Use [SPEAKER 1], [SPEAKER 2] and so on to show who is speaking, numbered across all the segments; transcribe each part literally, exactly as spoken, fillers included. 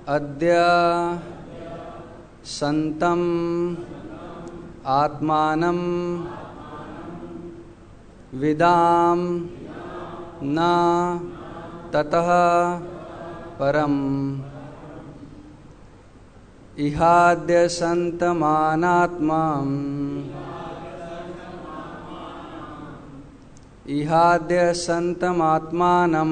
[SPEAKER 1] अद्य सन्तम् आत्मानं विदाम न ततः परम् इहाद्य सन्तमानात्माम् इहाद्य सन्तमात्मानं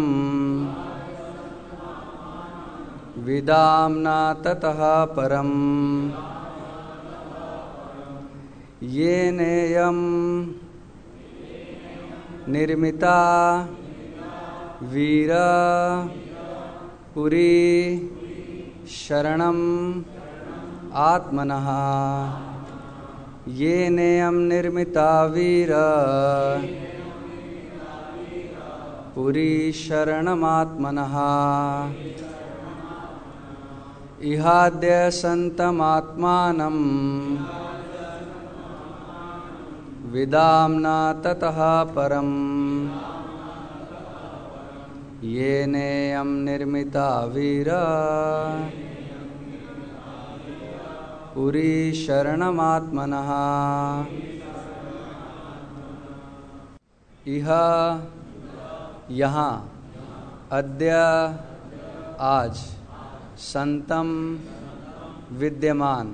[SPEAKER 1] विदाम न ततः परम् येनेयं निर्मिता वीर पुरी शरणम् आत्मनः येनेयं निर्मिता वीर पुरी शरणमात्मनः इहाद्य सन्तमात्मानं विदाम न ततः परम् येनेयं निर्मिता वीर पुरी शरणमात्मनः इह यहाँ अद्य आज संतम विद्यमान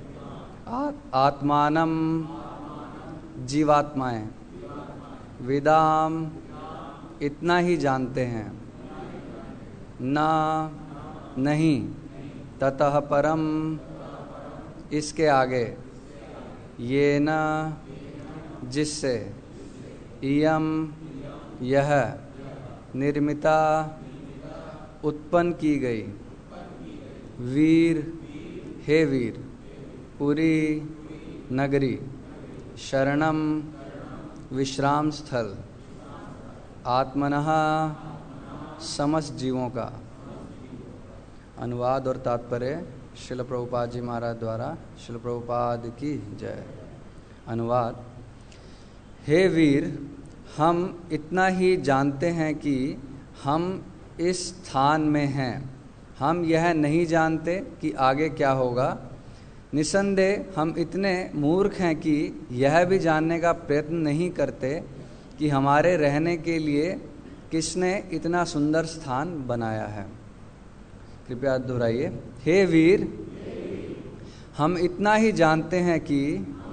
[SPEAKER 1] आत्मानम जीवात्माएं विदाम इतना ही जानते हैं न नहीं ततः परम इसके आगे ये न जिससे इयम यह निर्मिता उत्पन्न की गई वीर हे वीर पुरी नगरी शरणम विश्राम स्थल आत्मनः समस्त जीवों का। अनुवाद और तात्पर्य श्रील प्रभुपाद जी महाराज द्वारा। श्रील प्रभुपाद की जय। अनुवाद। हे वीर, हम इतना ही जानते हैं कि हम इस स्थान में हैं। हम यह नहीं जानते कि आगे क्या होगा। निसंदेह हम इतने मूर्ख हैं कि यह भी जानने का प्रयत्न नहीं करते कि हमारे रहने के लिए किसने इतना सुंदर स्थान बनाया है। कृपया दोहराइए। हे वीर, हम इतना ही जानते हैं कि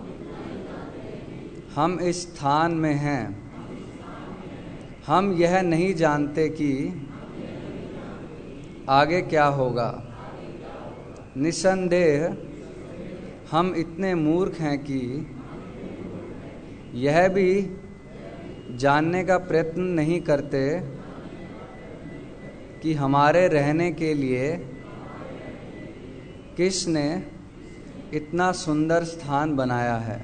[SPEAKER 1] हम इस स्थान में हैं। हम यह नहीं जानते कि आगे क्या होगा। निसंदेह हम इतने मूर्ख हैं कि यह भी जानने का प्रयत्न नहीं करते कि हमारे रहने के लिए किसने इतना सुंदर स्थान बनाया है।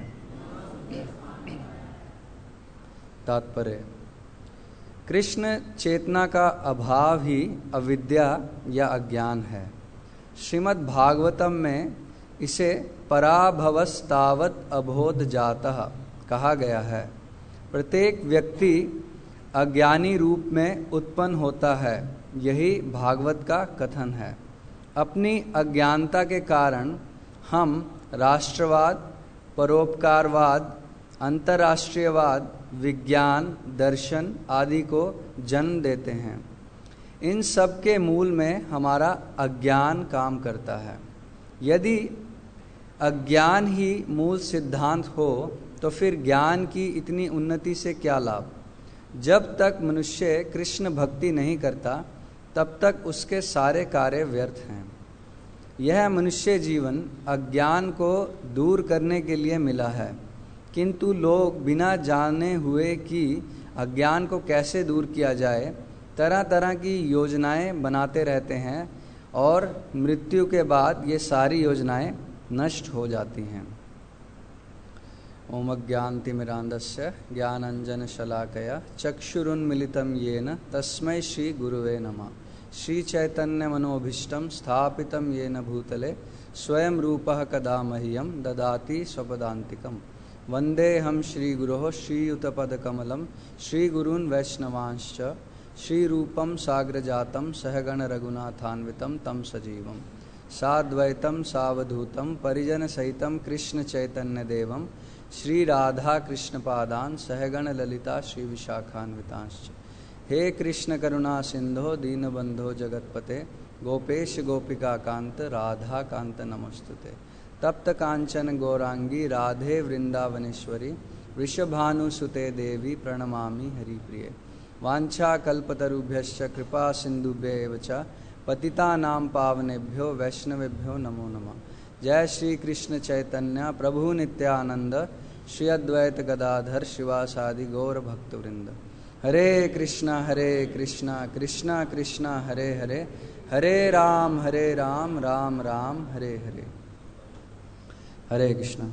[SPEAKER 1] तात्पर्य। कृष्ण चेतना का अभाव ही अविद्या या अज्ञान है। श्रीमद् भागवतम में इसे पराभवस्तावत अबोध जातः कहा गया है। प्रत्येक व्यक्ति अज्ञानी रूप में उत्पन्न होता है, यही भागवत का कथन है। अपनी अज्ञानता के कारण हम राष्ट्रवाद, परोपकारवाद, अंतर्राष्ट्रीयवाद, विज्ञान, दर्शन आदि को जन्म देते हैं। इन सब के मूल में हमारा अज्ञान काम करता है। यदि अज्ञान ही मूल सिद्धांत हो तो फिर ज्ञान की इतनी उन्नति से क्या लाभ। जब तक मनुष्य कृष्ण भक्ति नहीं करता तब तक उसके सारे कार्य व्यर्थ हैं। यह मनुष्य जीवन अज्ञान को दूर करने के लिए मिला है, किंतु लोग बिना जाने हुए कि अज्ञान को कैसे दूर किया जाए तरह तरह की योजनाएं बनाते रहते हैं और मृत्यु के बाद ये सारी योजनाएं नष्ट हो जाती हैं। ओम अज्ञानतिमिरान्धस्य ज्ञानाञ्जनशलाकया चक्षुरुन्मिलितं येन तस्मै श्री गुरुवे नमः। श्री चैतन्य मनोभीष्टं स्थापितं येन भूतले स्वयं रूपः कदा मह्यं ददाति स्वपदान्तिकम्। वंदे हम श्री गुरोः श्रीयुतपदकमलं श्रीगुरून् वैष्णवांश्च श्रीरूपं साग्रजातं सहगण रघुनाथान्वितं तं सजीवं साद्वैतं सावधूतं परिजनसहितं कृष्णचैतन्यदेवं श्रीराधाकृष्णपादान् सहगण ललिता श्रीविशाखान्वितांश्च। हे कृष्ण करुणा सिंधो दीनबंधो जगतपते गोपेश गोपिका कांत राधा कांत नमस्तुते। तप्त कांचन गौरांगी राधे वृंदावनेश्वरी वृषभानुसुते देवी प्रणमामि हरिप्रिये। वांछा कल्पतरुभ्यश्च कृपा सिंधुभ्येव च पतितानां पावनेभ्यो वैष्णवेभ्यो नमो नमः। जय श्री कृष्ण चैतन्य प्रभु नित्यानंद श्री अद्वैत गदाधर शिवासादि गौर भक्तवृंद। हरे कृष्णा हरे कृष्णा कृष्णा कृष्णा हरे हरे हरे राम हरे राम राम राम हरे हरे। हरे कृष्णा।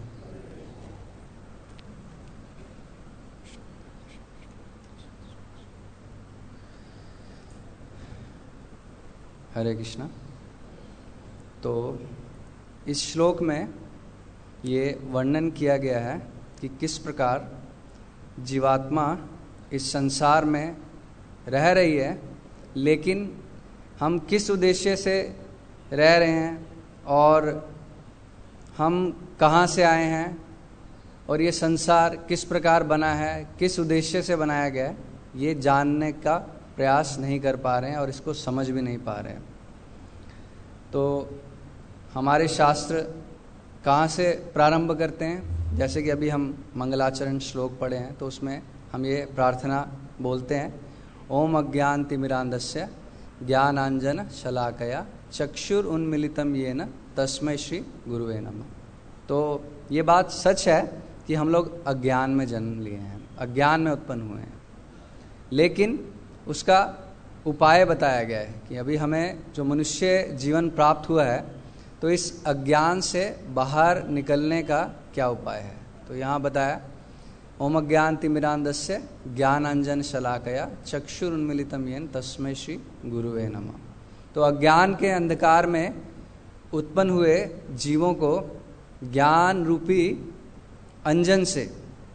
[SPEAKER 1] हरे कृष्णा। तो इस श्लोक में ये वर्णन किया गया है कि किस प्रकार जीवात्मा इस संसार में रह रही है, लेकिन हम किस उद्देश्य से रह रहे हैं और हम कहाँ से आए हैं और ये संसार किस प्रकार बना है, किस उद्देश्य से बनाया गया है, ये जानने का प्रयास नहीं कर पा रहे हैं और इसको समझ भी नहीं पा रहे हैं। तो हमारे शास्त्र कहाँ से प्रारंभ करते हैं? जैसे कि अभी हम मंगलाचरण श्लोक पढ़े हैं तो उसमें हम ये प्रार्थना बोलते हैं, ओम अज्ञान तिमिरांधस्य ज्ञानांजन शलाकया चक्षुर उन्मिलितम येन तस्मै श्री गुरुवे नमः। तो ये बात सच है कि हम लोग अज्ञान में जन्म लिए हैं, अज्ञान में उत्पन्न हुए हैं, लेकिन उसका उपाय बताया गया है कि अभी हमें जो मनुष्य जीवन प्राप्त हुआ है तो इस अज्ञान से बाहर निकलने का क्या उपाय है। तो यहाँ बताया, ओम अज्ञान तिमिरांधस्य ज्ञानांजन शलाकया चक्षुर उन्मिलितम येन तस्मै श्री गुरुवे नमः। तो अज्ञान के अंधकार में उत्पन्न हुए जीवों को ज्ञान रूपी अंजन से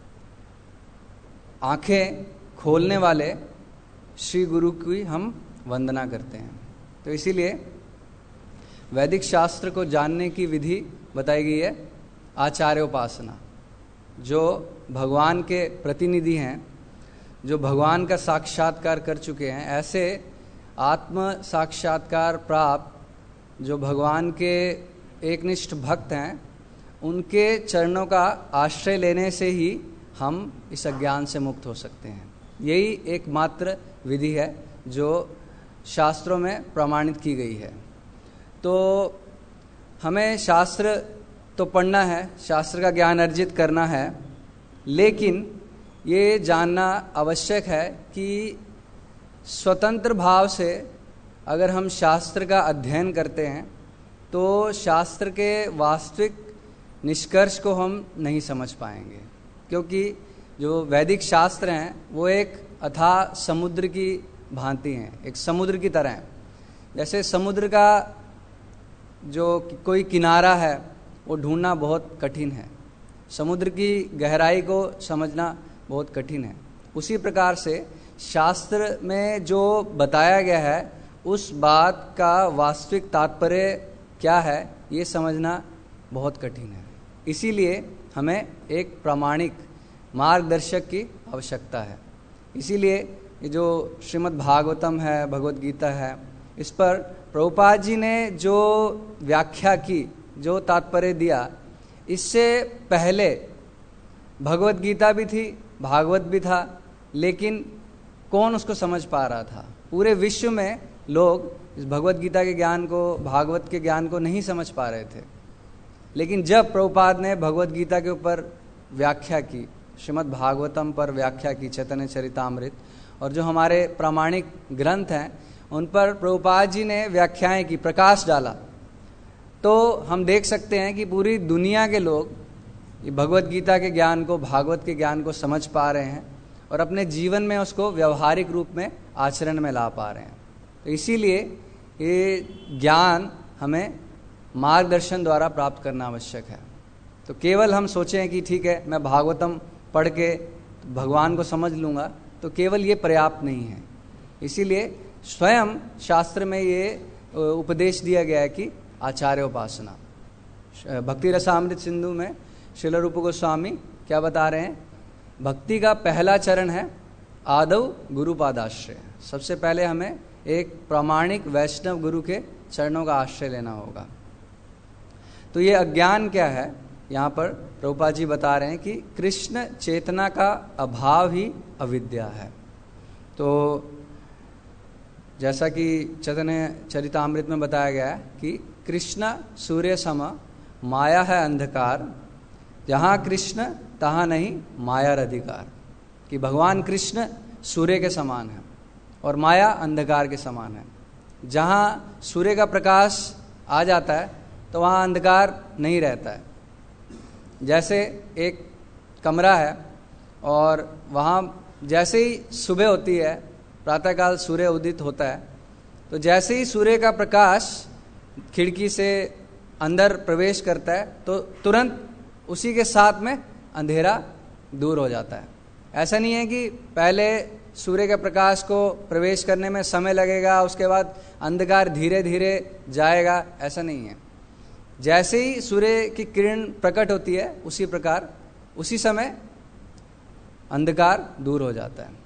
[SPEAKER 1] आंखें खोलने वाले श्री गुरु की हम वंदना करते हैं। तो इसीलिए वैदिक शास्त्र को जानने की विधि बताई गई है आचार्य उपासना। जो भगवान के प्रतिनिधि हैं, जो भगवान का साक्षात्कार कर चुके हैं, ऐसे आत्म साक्षात्कार प्राप्त जो भगवान के एकनिष्ठ भक्त हैं, उनके चरणों का आश्रय लेने से ही हम इस अज्ञान से मुक्त हो सकते हैं। यही एकमात्र विधि है जो शास्त्रों में प्रमाणित की गई है। तो हमें शास्त्र तो पढ़ना है, शास्त्र का ज्ञान अर्जित करना है, लेकिन ये जानना आवश्यक है कि स्वतंत्र भाव से अगर हम शास्त्र का अध्ययन करते हैं तो शास्त्र के वास्तविक निष्कर्ष को हम नहीं समझ पाएंगे, क्योंकि जो वैदिक शास्त्र हैं वो एक अथाह समुद्र की भांति हैं, एक समुद्र की तरह हैं। जैसे समुद्र का जो कोई किनारा है वो ढूंढना बहुत कठिन है, समुद्र की गहराई को समझना बहुत कठिन है। उसी प्रकार से शास्त्र में जो बताया गया है उस बात का वास्तविक तात्पर्य क्या है ये समझना बहुत कठिन है। इसीलिए हमें एक प्रामाणिक मार्गदर्शक की आवश्यकता है। इसीलिए ये जो श्रीमद् भागवतम है, भगवद गीता है, इस पर प्रभुपाद जी ने जो व्याख्या की, जो तात्पर्य दिया, इससे पहले भगवद गीता भी थी, भागवत भी था, लेकिन कौन उसको समझ पा रहा था? पूरे विश्व में लोग इस भगवद गीता के ज्ञान को, भागवत के ज्ञान को नहीं समझ पा रहे थे। लेकिन जब प्रभुपाद ने भगवद गीता के ऊपर व्याख्या की, श्रीमद् भागवतम पर व्याख्या की, चैतन्य चरितामृत और जो हमारे प्रामाणिक ग्रंथ हैं उन पर प्रभुपाद जी ने व्याख्याएं की, प्रकाश डाला, तो हम देख सकते हैं कि पूरी दुनिया के लोग ये भगवद गीता के ज्ञान को, भागवत के ज्ञान को समझ पा रहे हैं और अपने जीवन में उसको व्यवहारिक रूप में आचरण में ला पा रहे हैं। तो इसीलिए ये ज्ञान हमें मार्गदर्शन द्वारा प्राप्त करना आवश्यक है। तो केवल हम सोचें कि ठीक है मैं भागवतम पढ़ के भगवान को समझ लूँगा, तो केवल ये पर्याप्त नहीं है। इसीलिए स्वयं शास्त्र में ये उपदेश दिया गया है कि आचार्य उपासना। भक्ति रसामृत सिंधु में श्रील रूप गोस्वामी क्या बता रहे हैं, भक्ति का पहला चरण है आदव गुरुपादाश्रय। सबसे पहले हमें एक प्रामाणिक वैष्णव गुरु के चरणों का आश्रय लेना होगा। तो ये अज्ञान क्या है, यहाँ पर प्रभुपाद जी बता रहे हैं कि कृष्ण चेतना का अभाव ही अविद्या है। तो जैसा कि चैतन्य चरितामृत में बताया गया है कि कृष्ण सूर्य सम माया है अंधकार, जहाँ कृष्ण तहाँ नहीं माया अधिकार। कि भगवान कृष्ण सूर्य के समान है और माया अंधकार के समान है। जहाँ सूर्य का प्रकाश आ जाता है तो वहाँ अंधकार नहीं रहता है। जैसे एक कमरा है और वहाँ जैसे ही सुबह होती है, प्रातःकाल सूर्य उदित होता है, तो जैसे ही सूर्य का प्रकाश खिड़की से अंदर प्रवेश करता है तो तुरंत उसी के साथ में अंधेरा दूर हो जाता है। ऐसा नहीं है कि पहले सूर्य के प्रकाश को प्रवेश करने में समय लगेगा, उसके बाद अंधकार धीरे धीरे जाएगा, ऐसा नहीं है। जैसे ही सूर्य की किरण प्रकट होती है उसी प्रकार उसी समय अंधकार दूर हो जाता है।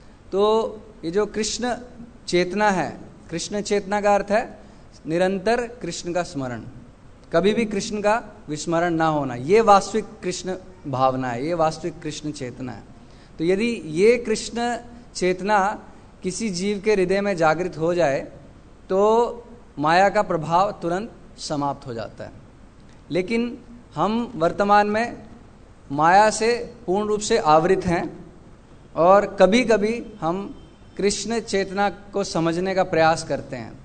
[SPEAKER 1] तो ये जो कृष्ण चेतना है, कृष्ण चेतना का अर्थ है निरंतर कृष्ण का स्मरण, कभी भी कृष्ण का विस्मरण ना होना। ये वास्तविक कृष्ण भावना है, ये वास्तविक कृष्ण चेतना है। तो यदि ये कृष्ण चेतना किसी जीव के हृदय में जागृत हो जाए तो माया का प्रभाव तुरंत समाप्त हो जाता है। लेकिन हम वर्तमान में माया से पूर्ण रूप से आवृत हैं और कभी कभी हम कृष्ण चेतना को समझने का प्रयास करते हैं।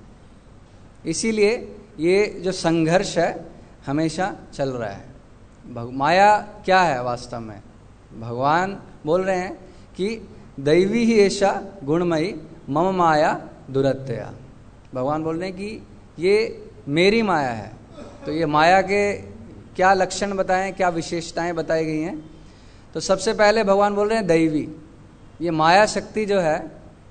[SPEAKER 1] इसीलिए ये जो संघर्ष है हमेशा चल रहा है। माया क्या है वास्तव में? भगवान बोल रहे हैं कि दैवी ही ऐसा गुणमयी मम माया दुरत्यया। भगवान बोल रहे हैं कि ये मेरी माया है। तो ये माया के क्या लक्षण बताएं, क्या विशेषताएं बताई गई हैं? तो सबसे पहले भगवान बोल रहे हैं दैवी। ये माया शक्ति जो है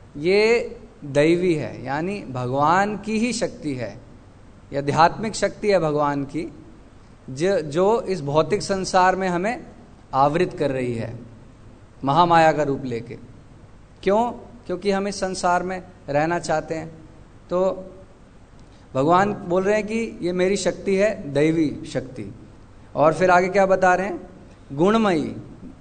[SPEAKER 1] ये दैवी है, यानी भगवान की ही शक्ति है, यह आध्यात्मिक शक्ति है भगवान की, जो जो इस भौतिक संसार में हमें आवृत कर रही है महामाया का रूप लेके। क्यों? क्योंकि हम इस संसार में रहना चाहते हैं। तो भगवान बोल रहे हैं कि ये मेरी शक्ति है, दैवी शक्ति। और फिर आगे क्या बता रहे हैं? गुणमयी।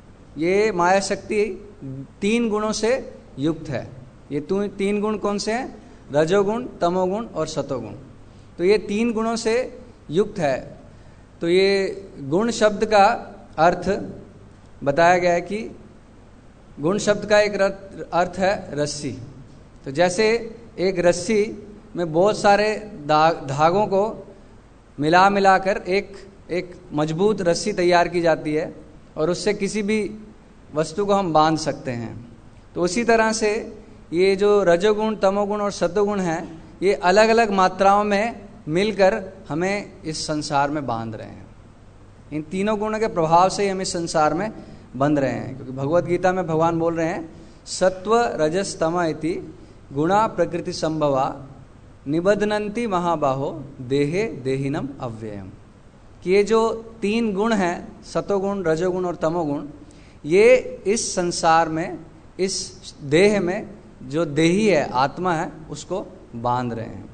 [SPEAKER 1] ये माया शक्ति तीन गुणों से युक्त है। ये तीन गुण कौन से हैं? रजोगुण, तमोगुण और सतोगुण। तो ये तीन गुणों से युक्त है। तो ये गुण शब्द का अर्थ बताया गया है कि गुण शब्द का एक अर्थ है रस्सी। तो जैसे एक रस्सी में बहुत सारे धागों को मिला मिलाकर एक एक मजबूत रस्सी तैयार की जाती है और उससे किसी भी वस्तु को हम बांध सकते हैं। तो उसी तरह से ये जो रजोगुण, तमोगुण और सतोगुण हैं, ये अलग अलग मात्राओं में मिलकर हमें इस संसार में बांध रहे हैं। इन तीनों गुणों के प्रभाव से ही हम इस संसार में बंध रहे हैं। क्योंकि भगवत गीता में भगवान बोल रहे हैं सत्व रजस तम इति गुणा प्रकृति संभवा निबध्नन्ति महाबाहो देहे देहिनम अव्ययम। कि ये जो तीन गुण हैं, सतोगुण, रजोगुण और तमोगुण, ये इस संसार में, इस देह में जो देही है, आत्मा है, उसको बांध रहे हैं।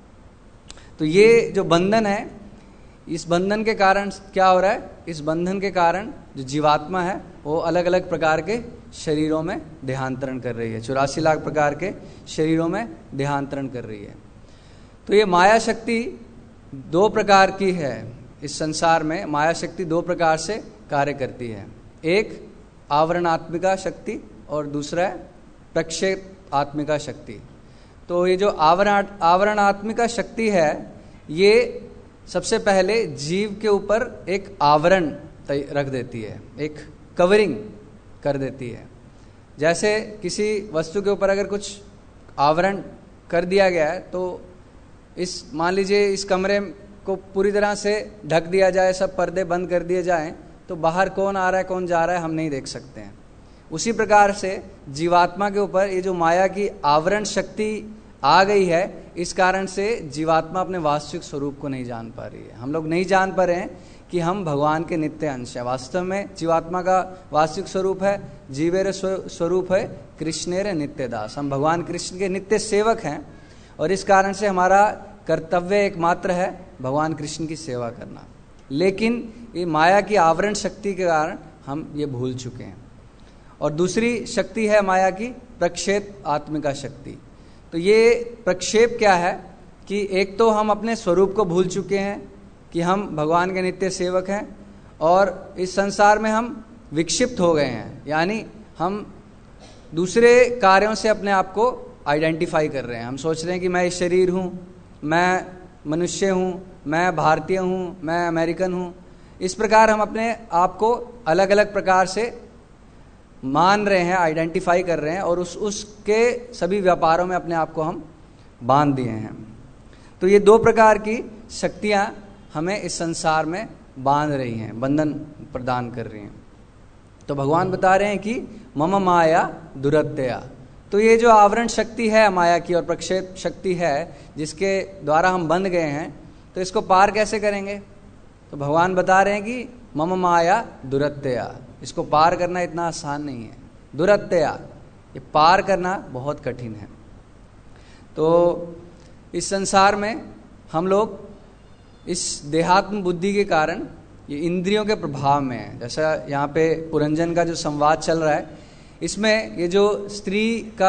[SPEAKER 1] तो ये जो बंधन है, इस बंधन के कारण क्या हो रहा है? इस बंधन के कारण जो जीवात्मा है वो अलग अलग प्रकार के शरीरों में देहांतरण कर रही है, चौरासी लाख प्रकार के शरीरों में देहांतरण कर रही है। तो ये माया शक्ति दो प्रकार की है। इस संसार में माया शक्ति दो प्रकार से कार्य करती है। एक आवरणात्मिका शक्ति और दूसरा है प्रक्षेपात्मिका शक्ति। तो ये जो आवरण आवरणात्मिका शक्ति है, ये सबसे पहले जीव के ऊपर एक आवरण रख देती है, एक कवरिंग कर देती है। जैसे किसी वस्तु के ऊपर अगर कुछ आवरण कर दिया गया है तो इस मान लीजिए इस कमरे को पूरी तरह से ढक दिया जाए, सब पर्दे बंद कर दिए जाएं, तो बाहर कौन आ रहा है कौन जा रहा है हम नहीं देख सकते हैं। उसी प्रकार से जीवात्मा के ऊपर ये जो माया की आवरण शक्ति आ गई है, इस कारण से जीवात्मा अपने वास्तविक स्वरूप को नहीं जान पा रही है। हम लोग नहीं जान पा रहे हैं कि हम भगवान के नित्य अंश है। वास्तव में जीवात्मा का वास्तविक स्वरूप है जीवेर स्वरूप है कृष्णेर नित्य दास। हम भगवान कृष्ण के नित्य सेवक हैं और इस कारण से हमारा कर्तव्य एकमात्र है भगवान कृष्ण की सेवा करना। लेकिन ये माया की आवरण शक्ति के कारण हम ये भूल चुके हैं। और दूसरी शक्ति है माया की प्रक्षेप आत्मिका शक्ति। तो ये प्रक्षेप क्या है कि एक तो हम अपने स्वरूप को भूल चुके हैं कि हम भगवान के नित्य सेवक हैं और इस संसार में हम विक्षिप्त हो गए हैं, यानी हम दूसरे कार्यों से अपने आप को आइडेंटिफाई कर रहे हैं। हम सोच रहे हैं कि मैं इस शरीर हूँ, मैं मनुष्य हूँ, मैं भारतीय हूँ, मैं अमेरिकन हूँ। इस प्रकार हम अपने आप को अलग अलग प्रकार से मान रहे हैं, आइडेंटिफाई कर रहे हैं और उस उसके सभी व्यापारों में अपने आप को हम बांध दिए हैं। तो ये दो प्रकार की शक्तियाँ हमें इस संसार में बांध रही हैं, बंधन प्रदान कर रही हैं। तो भगवान बता रहे हैं कि मम माया दुरत्यया। तो ये जो आवरण शक्ति है माया की और प्रक्षेप शक्ति है जिसके द्वारा हम बंध गए हैं, तो इसको पार कैसे करेंगे? तो भगवान बता रहे हैं कि मम माया दुरत्यया। इसको पार करना इतना आसान नहीं है। दुरत्यया, ये पार करना बहुत कठिन है। तो इस संसार में हम लोग इस देहात्म बुद्धि के कारण ये इंद्रियों के प्रभाव में है। जैसा यहाँ पे पुरंजन का जो संवाद चल रहा है, इसमें ये जो स्त्री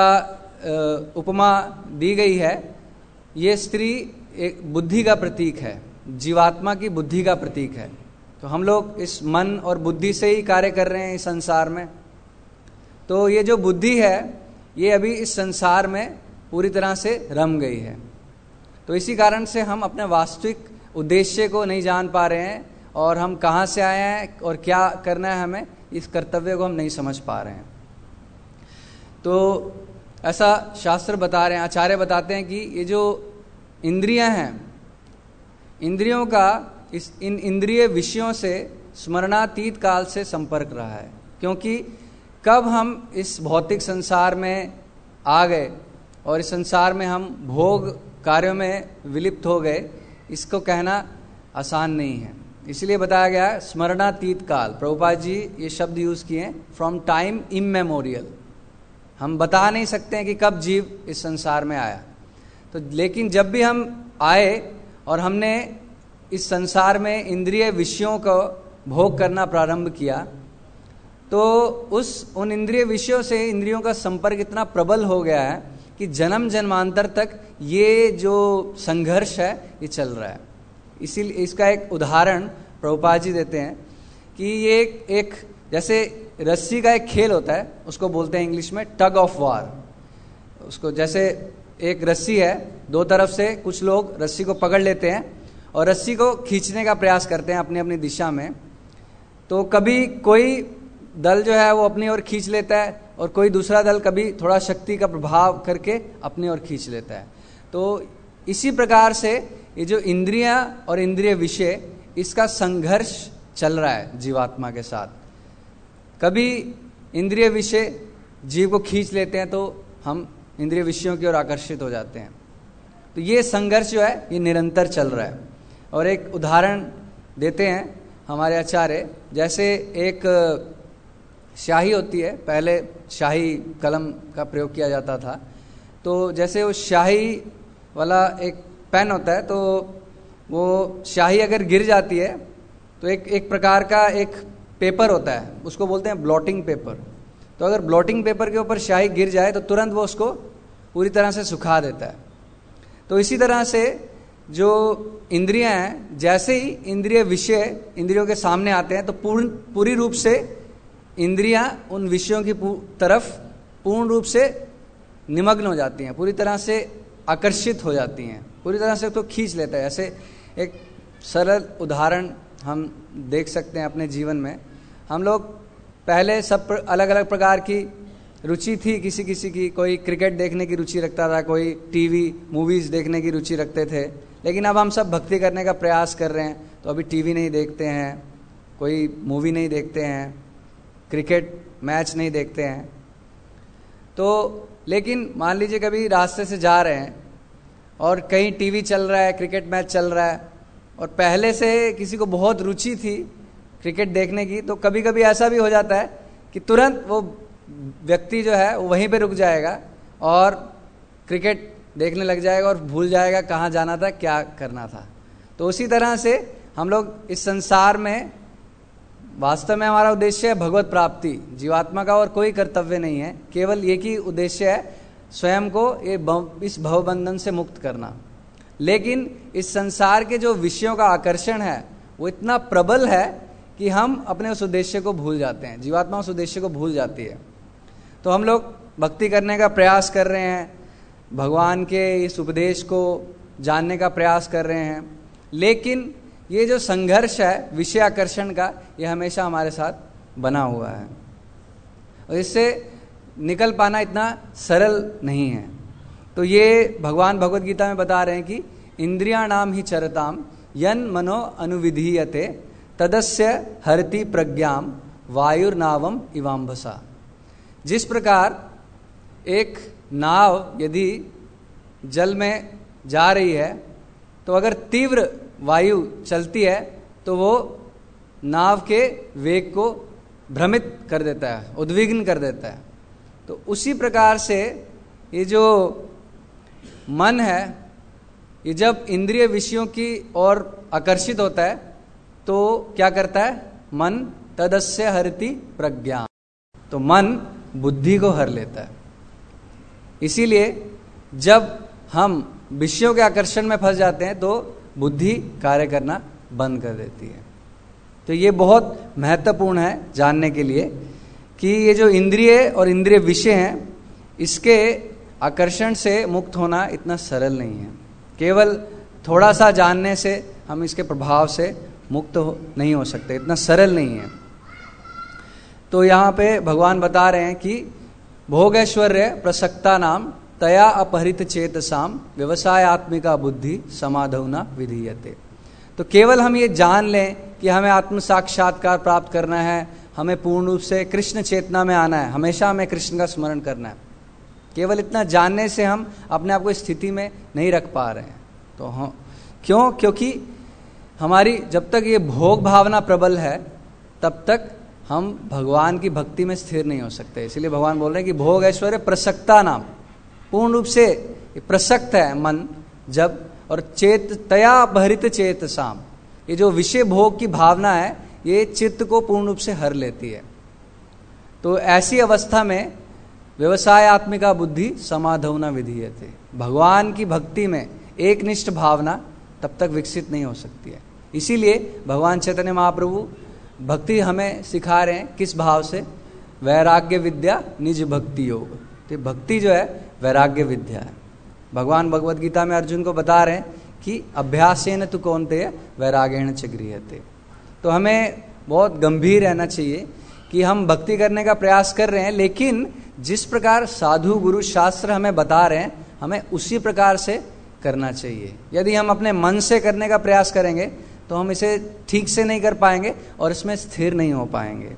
[SPEAKER 1] का उपमा दी गई है, ये स्त्री एक बुद्धि का प्रतीक है, जीवात्मा की बुद्धि का प्रतीक है। तो हम लोग इस मन और बुद्धि से ही कार्य कर रहे हैं इस संसार में। तो ये जो बुद्धि है ये अभी इस संसार में पूरी तरह से रम गई है। तो इसी कारण से हम अपने वास्तविक उद्देश्य को नहीं जान पा रहे हैं और हम कहाँ से आए हैं और क्या करना है हमें, इस कर्तव्य को हम नहीं समझ पा रहे हैं। तो ऐसा शास्त्र बता रहे हैं, आचार्य बताते हैं कि ये जो इंद्रियां हैं, इंद्रियों का इस इन इंद्रिय विषयों से स्मरणातीत काल से संपर्क रहा है। क्योंकि कब हम इस भौतिक संसार में आ गए और इस संसार में हम भोग कार्यों में विलिप्त हो गए, इसको कहना आसान नहीं है। इसलिए बताया गया है स्मरणातीत काल। प्रभुपाद जी ये शब्द यूज किए, फ्रॉम टाइम इममेमोरियल। हम बता नहीं सकते हैं कि कब जीव इस संसार में आया। तो लेकिन जब भी हम आए और हमने इस संसार में इंद्रिय विषयों को भोग करना प्रारंभ किया, तो उस उन इंद्रिय विषयों से इंद्रियों का संपर्क इतना प्रबल हो गया है कि जन्म जन्मांतर तक ये जो संघर्ष है ये चल रहा है। इसीलिए इसका एक उदाहरण प्रभुपाद जी देते हैं कि ये एक, एक जैसे रस्सी का एक खेल होता है, उसको बोलते हैं इंग्लिश में टग ऑफ वार। उसको जैसे एक रस्सी है, दो तरफ से कुछ लोग रस्सी को पकड़ लेते हैं और रस्सी को खींचने का प्रयास करते हैं अपनी अपनी दिशा में। तो कभी कोई दल जो है वो अपनी ओर खींच लेता है और कोई दूसरा दल कभी थोड़ा शक्ति का प्रभाव करके अपनी ओर खींच लेता है। तो इसी प्रकार से ये जो इंद्रियां और इंद्रिय विषय, इसका संघर्ष चल रहा है जीवात्मा के साथ। कभी इंद्रिय विषय जीव को खींच लेते हैं तो हम इंद्रिय विषयों की ओर आकर्षित हो जाते हैं। तो ये संघर्ष जो है ये निरंतर चल रहा है। और एक उदाहरण देते हैं हमारे आचार्य, जैसे एक स्याही होती है, पहले शाही कलम का प्रयोग किया जाता था। तो जैसे वो स्याही वाला एक पेन होता है, तो वो स्याही अगर गिर जाती है तो एक एक प्रकार का एक पेपर होता है, उसको बोलते हैं ब्लॉटिंग पेपर। तो अगर ब्लॉटिंग पेपर के ऊपर स्याही गिर जाए तो तुरंत वो उसको पूरी तरह से सुखा देता है। तो इसी तरह से जो इंद्रियां हैं, जैसे ही इंद्रिय विषय इंद्रियों के सामने आते हैं तो पूर्ण पूरी रूप से इंद्रियां उन विषयों की तरफ पूर्ण रूप से निमग्न हो जाती हैं, पूरी तरह से आकर्षित हो जाती हैं, पूरी तरह से तो खींच लेता है। ऐसे एक सरल उदाहरण हम देख सकते हैं अपने जीवन में। हम लोग पहले सब अलग अलग प्रकार की रुचि थी किसी किसी की, कोई क्रिकेट देखने की रुचि रखता था, कोई टीवी मूवीज़ देखने की रुचि रखते थे। लेकिन अब हम सब भक्ति करने का प्रयास कर रहे हैं तो अभी टीवी नहीं देखते हैं, कोई मूवी नहीं देखते हैं, क्रिकेट मैच नहीं देखते हैं। तो लेकिन मान लीजिए कभी रास्ते से जा रहे हैं और कहीं टीवी चल रहा है, क्रिकेट मैच चल रहा है, और पहले से किसी को बहुत रुचि थी क्रिकेट देखने की, तो कभी कभी ऐसा भी हो जाता है कि तुरंत वो व्यक्ति जो है वो वहीं पे रुक जाएगा और क्रिकेट देखने लग जाएगा और भूल जाएगा कहाँ जाना था, क्या करना था। तो उसी तरह से हम लोग इस संसार में, वास्तव में हमारा उद्देश्य है भगवत प्राप्ति, जीवात्मा का और कोई कर्तव्य नहीं है, केवल एक ही उद्देश्य है, स्वयं को ये इस भवबंधन से मुक्त करना। लेकिन इस संसार के जो विषयों का आकर्षण है वो इतना प्रबल है कि हम अपने उस उद्देश्य को भूल जाते हैं, जीवात्मा उस उद्देश्य को भूल जाती है। तो हम लोग भक्ति करने का प्रयास कर रहे हैं, भगवान के इस उपदेश को जानने का प्रयास कर रहे हैं, लेकिन ये जो संघर्ष है विषय आकर्षण का, ये हमेशा हमारे साथ बना हुआ है और इससे निकल पाना इतना सरल नहीं है। तो ये भगवान भगवत गीता में बता रहे हैं कि इंद्रियाणाम ही चरताम यन मनो अनुविधीयते तदस्य हरति प्रज्ञाम वायुर्नावम इवाम्भसा। जिस प्रकार एक नाव यदि जल में जा रही है तो अगर तीव्र वायु चलती है तो वो नाव के वेग को भ्रमित कर देता है, उद्विग्न कर देता है। तो उसी प्रकार से ये जो मन है, ये जब इंद्रिय विषयों की ओर आकर्षित होता है तो क्या करता है, मन तदस्य हरति प्रज्ञा, तो मन बुद्धि को हर लेता है। इसीलिए जब हम विषयों के आकर्षण में फंस जाते हैं तो बुद्धि कार्य करना बंद कर देती है। तो ये बहुत महत्वपूर्ण है जानने के लिए कि ये जो इंद्रिय और इंद्रिय विषय हैं, इसके आकर्षण से मुक्त होना इतना सरल नहीं है। केवल थोड़ा सा जानने से हम इसके प्रभाव से मुक्त हो, नहीं हो सकते, इतना सरल नहीं है। तो यहाँ पे भगवान बता रहे हैं कि भोगैश्वर्य प्रसक्ता नाम तया अपहरित चेतसाम व्यवसायत्मिका बुद्धि समाधौना विधीयते। तो केवल हम ये जान लें कि हमें आत्म साक्षात्कार प्राप्त करना है, हमें पूर्ण रूप से कृष्ण चेतना में आना है, हमेशा हमें कृष्ण का स्मरण करना है, केवल इतना जानने से हम अपने आप को स्थिति में नहीं रख पा रहे हैं। तो हम क्यों? क्योंकि हमारी जब तक ये भोग भावना प्रबल है तब तक हम भगवान की भक्ति में स्थिर नहीं हो सकते। इसलिए भगवान बोल रहे हैं कि भोग ऐश्वर्य प्रसक्ता नाम, पूर्ण रूप से प्रसक्त है मन जब, और चेत तया भरित चेत साम, ये जो विषय भोग की भावना है ये चित्त को पूर्ण रूप से हर लेती है। तो ऐसी अवस्था में व्यवसायत्मिका बुद्धि समाधौना विधीयते, भगवान की भक्ति में एकनिष्ठ भावना तब तक विकसित नहीं हो सकती है। इसीलिए भगवान चैतन्य महाप्रभु भक्ति हमें सिखा रहे हैं, किस भाव से, वैराग्य विद्या निज भक्ति योग। तो भक्ति जो है वैराग्य विद्या है। भगवान भगवत गीता में अर्जुन को बता रहे हैं कि अभ्यासेन तु कौन्तेय वैरागेण च गृह्यते। तो हमें बहुत गंभीर रहना चाहिए कि हम भक्ति करने का प्रयास कर रहे हैं, लेकिन जिस प्रकार साधु गुरु शास्त्र हमें बता रहे हैं हमें उसी प्रकार से करना चाहिए। यदि हम अपने मन से करने का प्रयास करेंगे तो हम इसे ठीक से नहीं कर पाएंगे और इसमें स्थिर नहीं हो पाएंगे।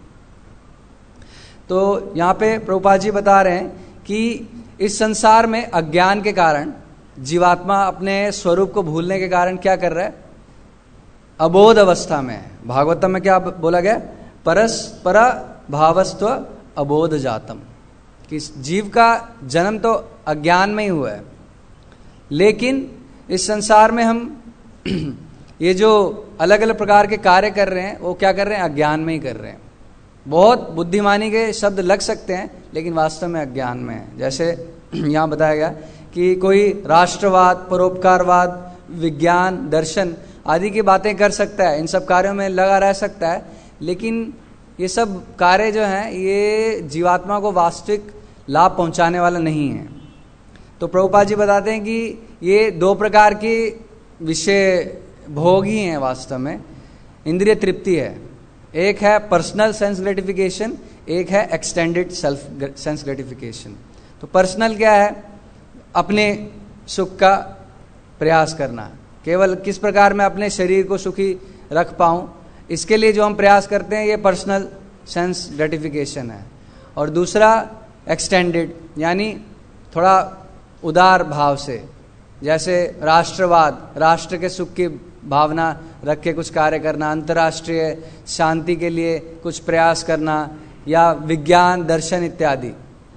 [SPEAKER 1] तो यहाँ पे प्रभुपाद जी बता रहे हैं कि इस संसार में अज्ञान के कारण जीवात्मा अपने स्वरूप को भूलने के कारण क्या कर रहा है, अबोध अवस्था में है। भागवतम में क्या बोला गया, परस्पर भावस्त्व अबोध जातम, कि जीव का जन्म तो अज्ञान में ही हुआ है, लेकिन इस संसार में हम ये जो अलग अलग प्रकार के कार्य कर रहे हैं वो क्या कर रहे हैं, अज्ञान में ही कर रहे हैं। बहुत बुद्धिमानी के शब्द लग सकते हैं लेकिन वास्तव में अज्ञान में है। जैसे यहाँ बताया गया कि कोई राष्ट्रवाद, परोपकारवाद, विज्ञान, दर्शन आदि की बातें कर सकता है, इन सब कार्यों में लगा रह सकता है, लेकिन ये सब कार्य जो हैं ये जीवात्मा को वास्तविक लाभ पहुंचाने वाला नहीं है। तो प्रभुपाद जी बताते हैं कि ये दो प्रकार की विषय भोग ही हैं वास्तव में, इंद्रिय तृप्ति है। एक है पर्सनल सेंस ग्रेटिफिकेशन, एक है एक्सटेंडेड सेल्फ सेंस ग्रेटिफिकेशन। तो पर्सनल क्या है, अपने सुख का प्रयास करना, केवल किस प्रकार मैं अपने शरीर को सुखी रख पाऊं, इसके लिए जो हम प्रयास करते हैं ये पर्सनल सेंस ग्रेटिफिकेशन है, और दूसरा एक्सटेंडेड यानी थोड़ा उदार भाव से, जैसे राष्ट्रवाद, राष्ट्र के सुख की भावना रख के कुछ कार्य करना, अंतर्राष्ट्रीय शांति के लिए कुछ प्रयास करना, या विज्ञान दर्शन इत्यादि।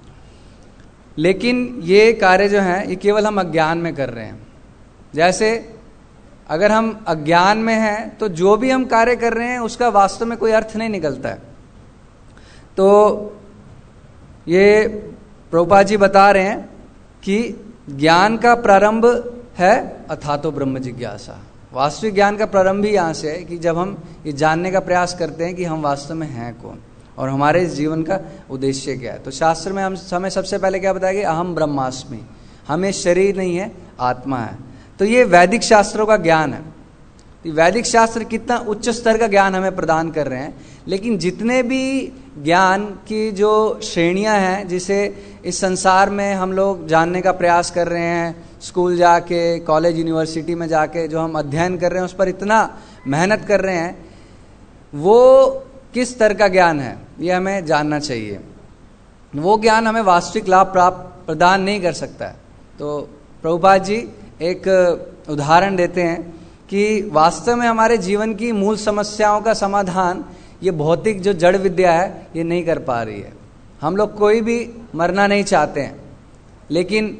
[SPEAKER 1] लेकिन ये कार्य जो हैं ये केवल हम अज्ञान में कर रहे हैं। जैसे अगर हम अज्ञान में हैं तो जो भी हम कार्य कर रहे हैं उसका वास्तव में कोई अर्थ नहीं निकलता है। तो ये प्रभुपाद जी बता रहे हैं कि ज्ञान का प्रारंभ है अथातो ब्रह्म जिज्ञासा। वास्तविक ज्ञान का प्रारंभ ही यहाँ से है कि जब हम ये जानने का प्रयास करते हैं कि हम वास्तव में हैं कौन और हमारे इस जीवन का उद्देश्य क्या है। तो शास्त्र में हम हमें सबसे पहले क्या बताया कि अहम ब्रह्मास्मि, हमें शरीर नहीं है, आत्मा है। तो ये वैदिक शास्त्रों का ज्ञान है। तो वैदिक शास्त्र कितना उच्च स्तर का ज्ञान हमें प्रदान कर रहे हैं। लेकिन जितने भी ज्ञान की जो श्रेणियां हैं जिसे इस संसार में हम लोग जानने का प्रयास कर रहे हैं, स्कूल जाके, कॉलेज यूनिवर्सिटी में जाके जो हम अध्ययन कर रहे हैं, उस पर इतना मेहनत कर रहे हैं, वो किस स्तर का ज्ञान है ये हमें जानना चाहिए। वो ज्ञान हमें वास्तविक लाभ प्राप्त प्रदान नहीं कर सकता है। तो प्रभुपाद जी एक उदाहरण देते हैं कि वास्तव में हमारे जीवन की मूल समस्याओं का समाधान ये भौतिक जो जड़ विद्या है ये नहीं कर पा रही है। हम लोग कोई भी मरना नहीं चाहते हैं, लेकिन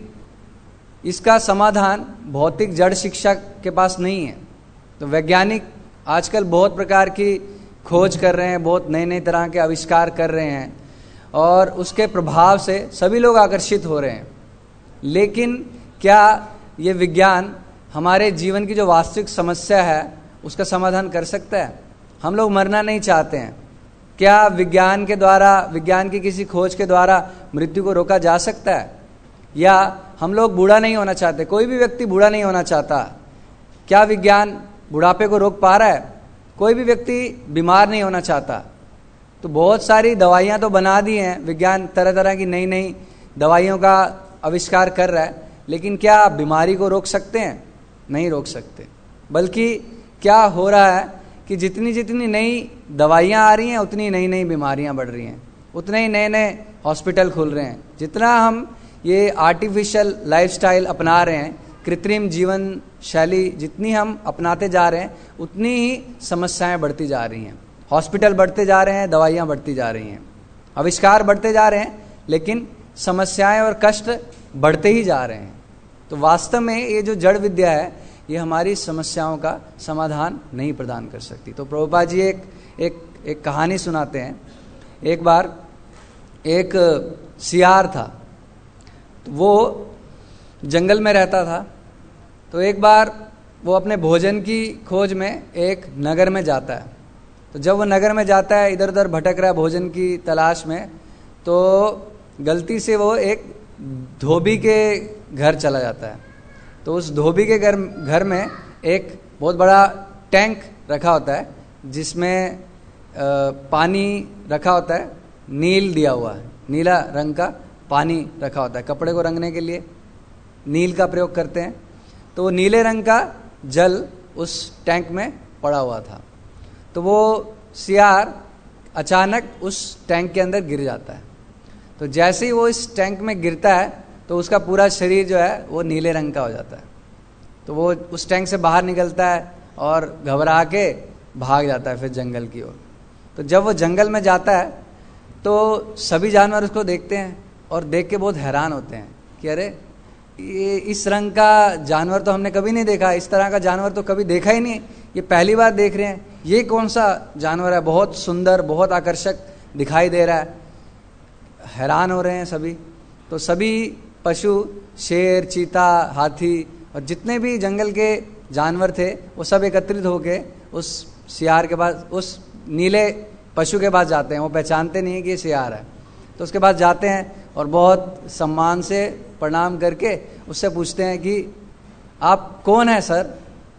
[SPEAKER 1] इसका समाधान भौतिक जड़ शिक्षा के पास नहीं है। तो वैज्ञानिक आजकल बहुत प्रकार की खोज कर रहे हैं, बहुत नए नए तरह के आविष्कार कर रहे हैं, और उसके प्रभाव से सभी लोग आकर्षित हो रहे हैं। लेकिन क्या ये विज्ञान हमारे जीवन की जो वास्तविक समस्या है उसका समाधान कर सकता है? हम लोग मरना नहीं चाहते हैं, क्या विज्ञान के द्वारा, विज्ञान की किसी खोज के द्वारा मृत्यु को रोका जा सकता है? या हम लोग बूढ़ा नहीं होना चाहते, कोई भी व्यक्ति बूढ़ा नहीं होना चाहता, क्या विज्ञान बुढ़ापे को रोक पा रहा है? कोई भी व्यक्ति बीमार नहीं होना चाहता। तो बहुत सारी दवाइयाँ तो बना दी हैं, विज्ञान तरह तरह की नई नई दवाइयों का आविष्कार कर रहा है, लेकिन क्या आप बीमारी को रोक सकते हैं? नहीं रोक सकते। बल्कि क्या हो रहा है कि जितनी जितनी नई दवाइयाँ आ रही हैं उतनी नई नई बीमारियाँ बढ़ रही हैं, उतने ही नए नए हॉस्पिटल खुल रहे हैं। जितना हम ये आर्टिफिशियल लाइफस्टाइल अपना रहे हैं, कृत्रिम जीवन शैली जितनी हम अपनाते जा रहे हैं, उतनी ही समस्याएं बढ़ती जा रही हैं। हॉस्पिटल बढ़ते जा रहे हैं, दवाइयाँ बढ़ती जा रही हैं, आविष्कार बढ़ते जा रहे हैं, लेकिन समस्याएं और कष्ट बढ़ते ही जा रहे हैं। तो वास्तव में ये जो जड़ विद्या है ये हमारी समस्याओं का समाधान नहीं प्रदान कर सकती। तो प्रभुपाद जी एक एक एक कहानी सुनाते हैं। एक बार एक सियार था, तो वो जंगल में रहता था। तो एक बार वो अपने भोजन की खोज में एक नगर में जाता है। तो जब वो नगर में जाता है, इधर उधर भटक रहा है भोजन की तलाश में, तो गलती से वो एक धोबी के घर चला जाता है। तो उस धोबी के घर घर में एक बहुत बड़ा टैंक रखा होता है जिसमें पानी रखा होता है, नील दिया हुआ है, नीला रंग का पानी रखा होता है। कपड़े को रंगने के लिए नील का प्रयोग करते हैं। तो वो नीले रंग का जल उस टैंक में पड़ा हुआ था। तो वो सियार अचानक उस टैंक के अंदर गिर जाता है। तो जैसे ही वो इस टैंक में गिरता है तो उसका पूरा शरीर जो है वो नीले रंग का हो जाता है। तो वो उस टैंक से बाहर निकलता है और घबरा के भाग जाता है फिर जंगल की ओर। तो जब वो जंगल में जाता है तो सभी जानवर उसको देखते हैं और देख के बहुत हैरान होते हैं कि अरे ये इस रंग का जानवर तो हमने कभी नहीं देखा, इस तरह का जानवर तो कभी देखा ही नहीं, ये पहली बार देख रहे हैं, ये कौन सा जानवर है, बहुत सुंदर, बहुत आकर्षक दिखाई दे रहा है। हैरान हो रहे हैं सभी। तो सभी पशु, शेर, चीता, हाथी और जितने भी जंगल के जानवर थे वो सब एकत्रित होके उस सियार के पास, उस नीले पशु के पास जाते हैं। वो पहचानते नहीं है कि ये सियार है। तो उसके पास जाते हैं और बहुत सम्मान से प्रणाम करके उससे पूछते हैं कि आप कौन हैं सर,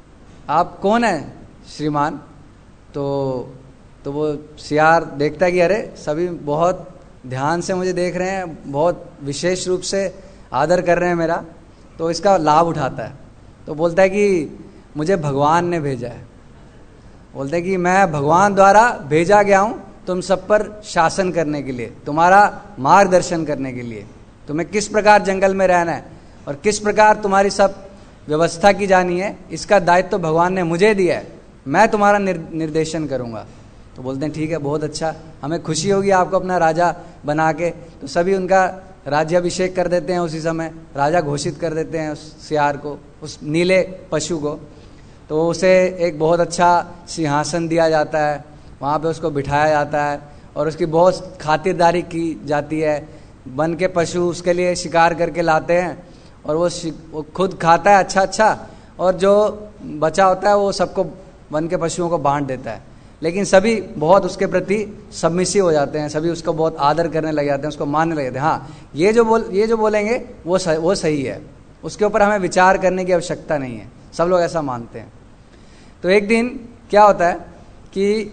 [SPEAKER 1] आप कौन हैं श्रीमान। तो तो वो सियार देखता है कि अरे सभी बहुत ध्यान से मुझे देख रहे हैं, बहुत विशेष रूप से आदर कर रहे हैं मेरा, तो इसका लाभ उठाता है। तो बोलता है कि मुझे भगवान ने भेजा है, बोलते हैं कि मैं भगवान द्वारा भेजा गया हूँ, तुम सब पर शासन करने के लिए, तुम्हारा मार्गदर्शन करने के लिए, तुम्हें किस प्रकार जंगल में रहना है और किस प्रकार तुम्हारी सब व्यवस्था की जानी है, इसका दायित्व तो भगवान ने मुझे दिया है, मैं तुम्हारा निर, निर्देशन करूंगा। तो बोलते हैं ठीक है, बहुत अच्छा, हमें खुशी होगी आपको अपना राजा बना के। तो सभी उनका राज्याभिषेक कर देते हैं, उसी समय राजा घोषित कर देते हैं उस सियार को, उस नीले पशु को। तो उसे एक बहुत अच्छा सिंहासन दिया जाता है, वहाँ पे उसको बिठाया जाता है और उसकी बहुत खातिरदारी की जाती है। वन के पशु उसके लिए शिकार करके लाते हैं और वो, वो खुद खाता है अच्छा अच्छा, और जो बचा होता है वो सबको, वन के पशुओं को बांट देता है। लेकिन सभी बहुत उसके प्रति सबमिसिव हो जाते हैं, सभी उसको बहुत आदर करने लग जाते हैं, उसको मानने लग जाते हैं। हाँ, ये जो बोल ये जो बोलेंगे वो सही, वो सही है, उसके ऊपर हमें विचार करने की आवश्यकता नहीं है, सब लोग ऐसा मानते हैं। तो एक दिन क्या होता है कि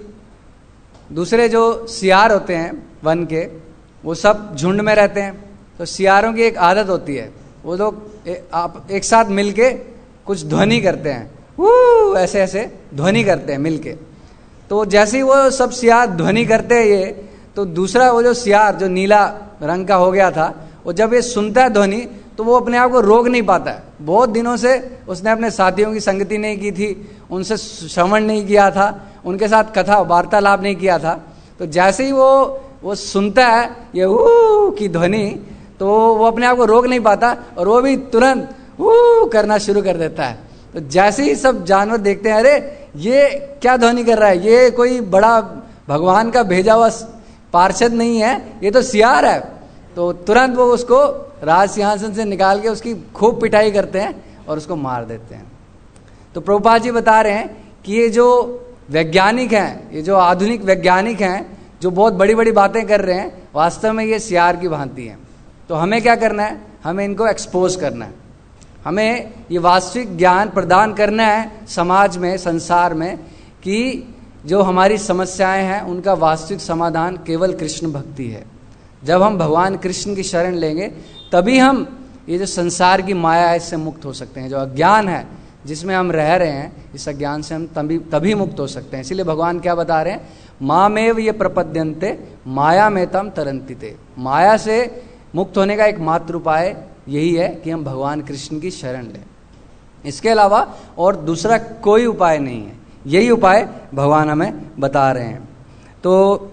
[SPEAKER 1] दूसरे जो सियार होते हैं वन के, वो सब झुंड में रहते हैं। तो सियारों की एक आदत होती है, वो लोग ए, आप एक साथ मिलके कुछ ध्वनि करते हैं, वो ऐसे ऐसे ध्वनि करते हैं मिलके। तो जैसे ही वो सब सियार ध्वनि करते हैं ये, तो दूसरा वो जो सियार जो नीला रंग का हो गया था, वो जब ये सुनता है ध्वनि तो वो अपने आप को रोक नहीं पाता है। बहुत दिनों से उसने अपने साथियों की संगति नहीं की थी, उनसे श्रवण नहीं किया था, उनके साथ कथा वार्तालाप नहीं किया था। तो जैसे ही वो वो सुनता है ये ऊ की ध्वनि, तो वो अपने आप को रोक नहीं पाता और वो भी तुरंत ऊ करना शुरू कर देता है। तो जैसे ही सब जानवर देखते हैं, अरे ये क्या ध्वनि कर रहा है, ये कोई बड़ा भगवान का भेजा हुआ पार्षद नहीं है, ये तो सियार है। तो तुरंत वो उसको राज सिंहासन से निकाल के उसकी खूब पिटाई करते हैं और उसको मार देते हैं। तो प्रभुपाद जी बता रहे हैं कि ये जो वैज्ञानिक हैं, ये जो आधुनिक वैज्ञानिक हैं, जो बहुत बड़ी बड़ी बातें कर रहे हैं, वास्तव में ये सियार की भांति हैं। तो हमें क्या करना है, हमें इनको एक्सपोज करना है, हमें ये वास्तविक ज्ञान प्रदान करना है समाज में, संसार में, कि जो हमारी समस्याएं हैं उनका वास्तविक समाधान केवल कृष्ण भक्ति है। जब हम भगवान कृष्ण की शरण लेंगे तभी हम ये जो संसार की माया है इससे मुक्त हो सकते हैं। जो अज्ञान है जिसमें हम रह रहे हैं, इस अज्ञान से हम तभी तभी मुक्त हो सकते हैं। इसीलिए भगवान क्या बता रहे हैं, मामेव ये प्रपद्यन्ते माया में तम तरंतिते। माया से मुक्त होने का एक मात्र उपाय यही है कि हम भगवान कृष्ण की शरण लें, इसके अलावा और दूसरा कोई उपाय नहीं है। यही उपाय भगवान हमें बता रहे हैं। तो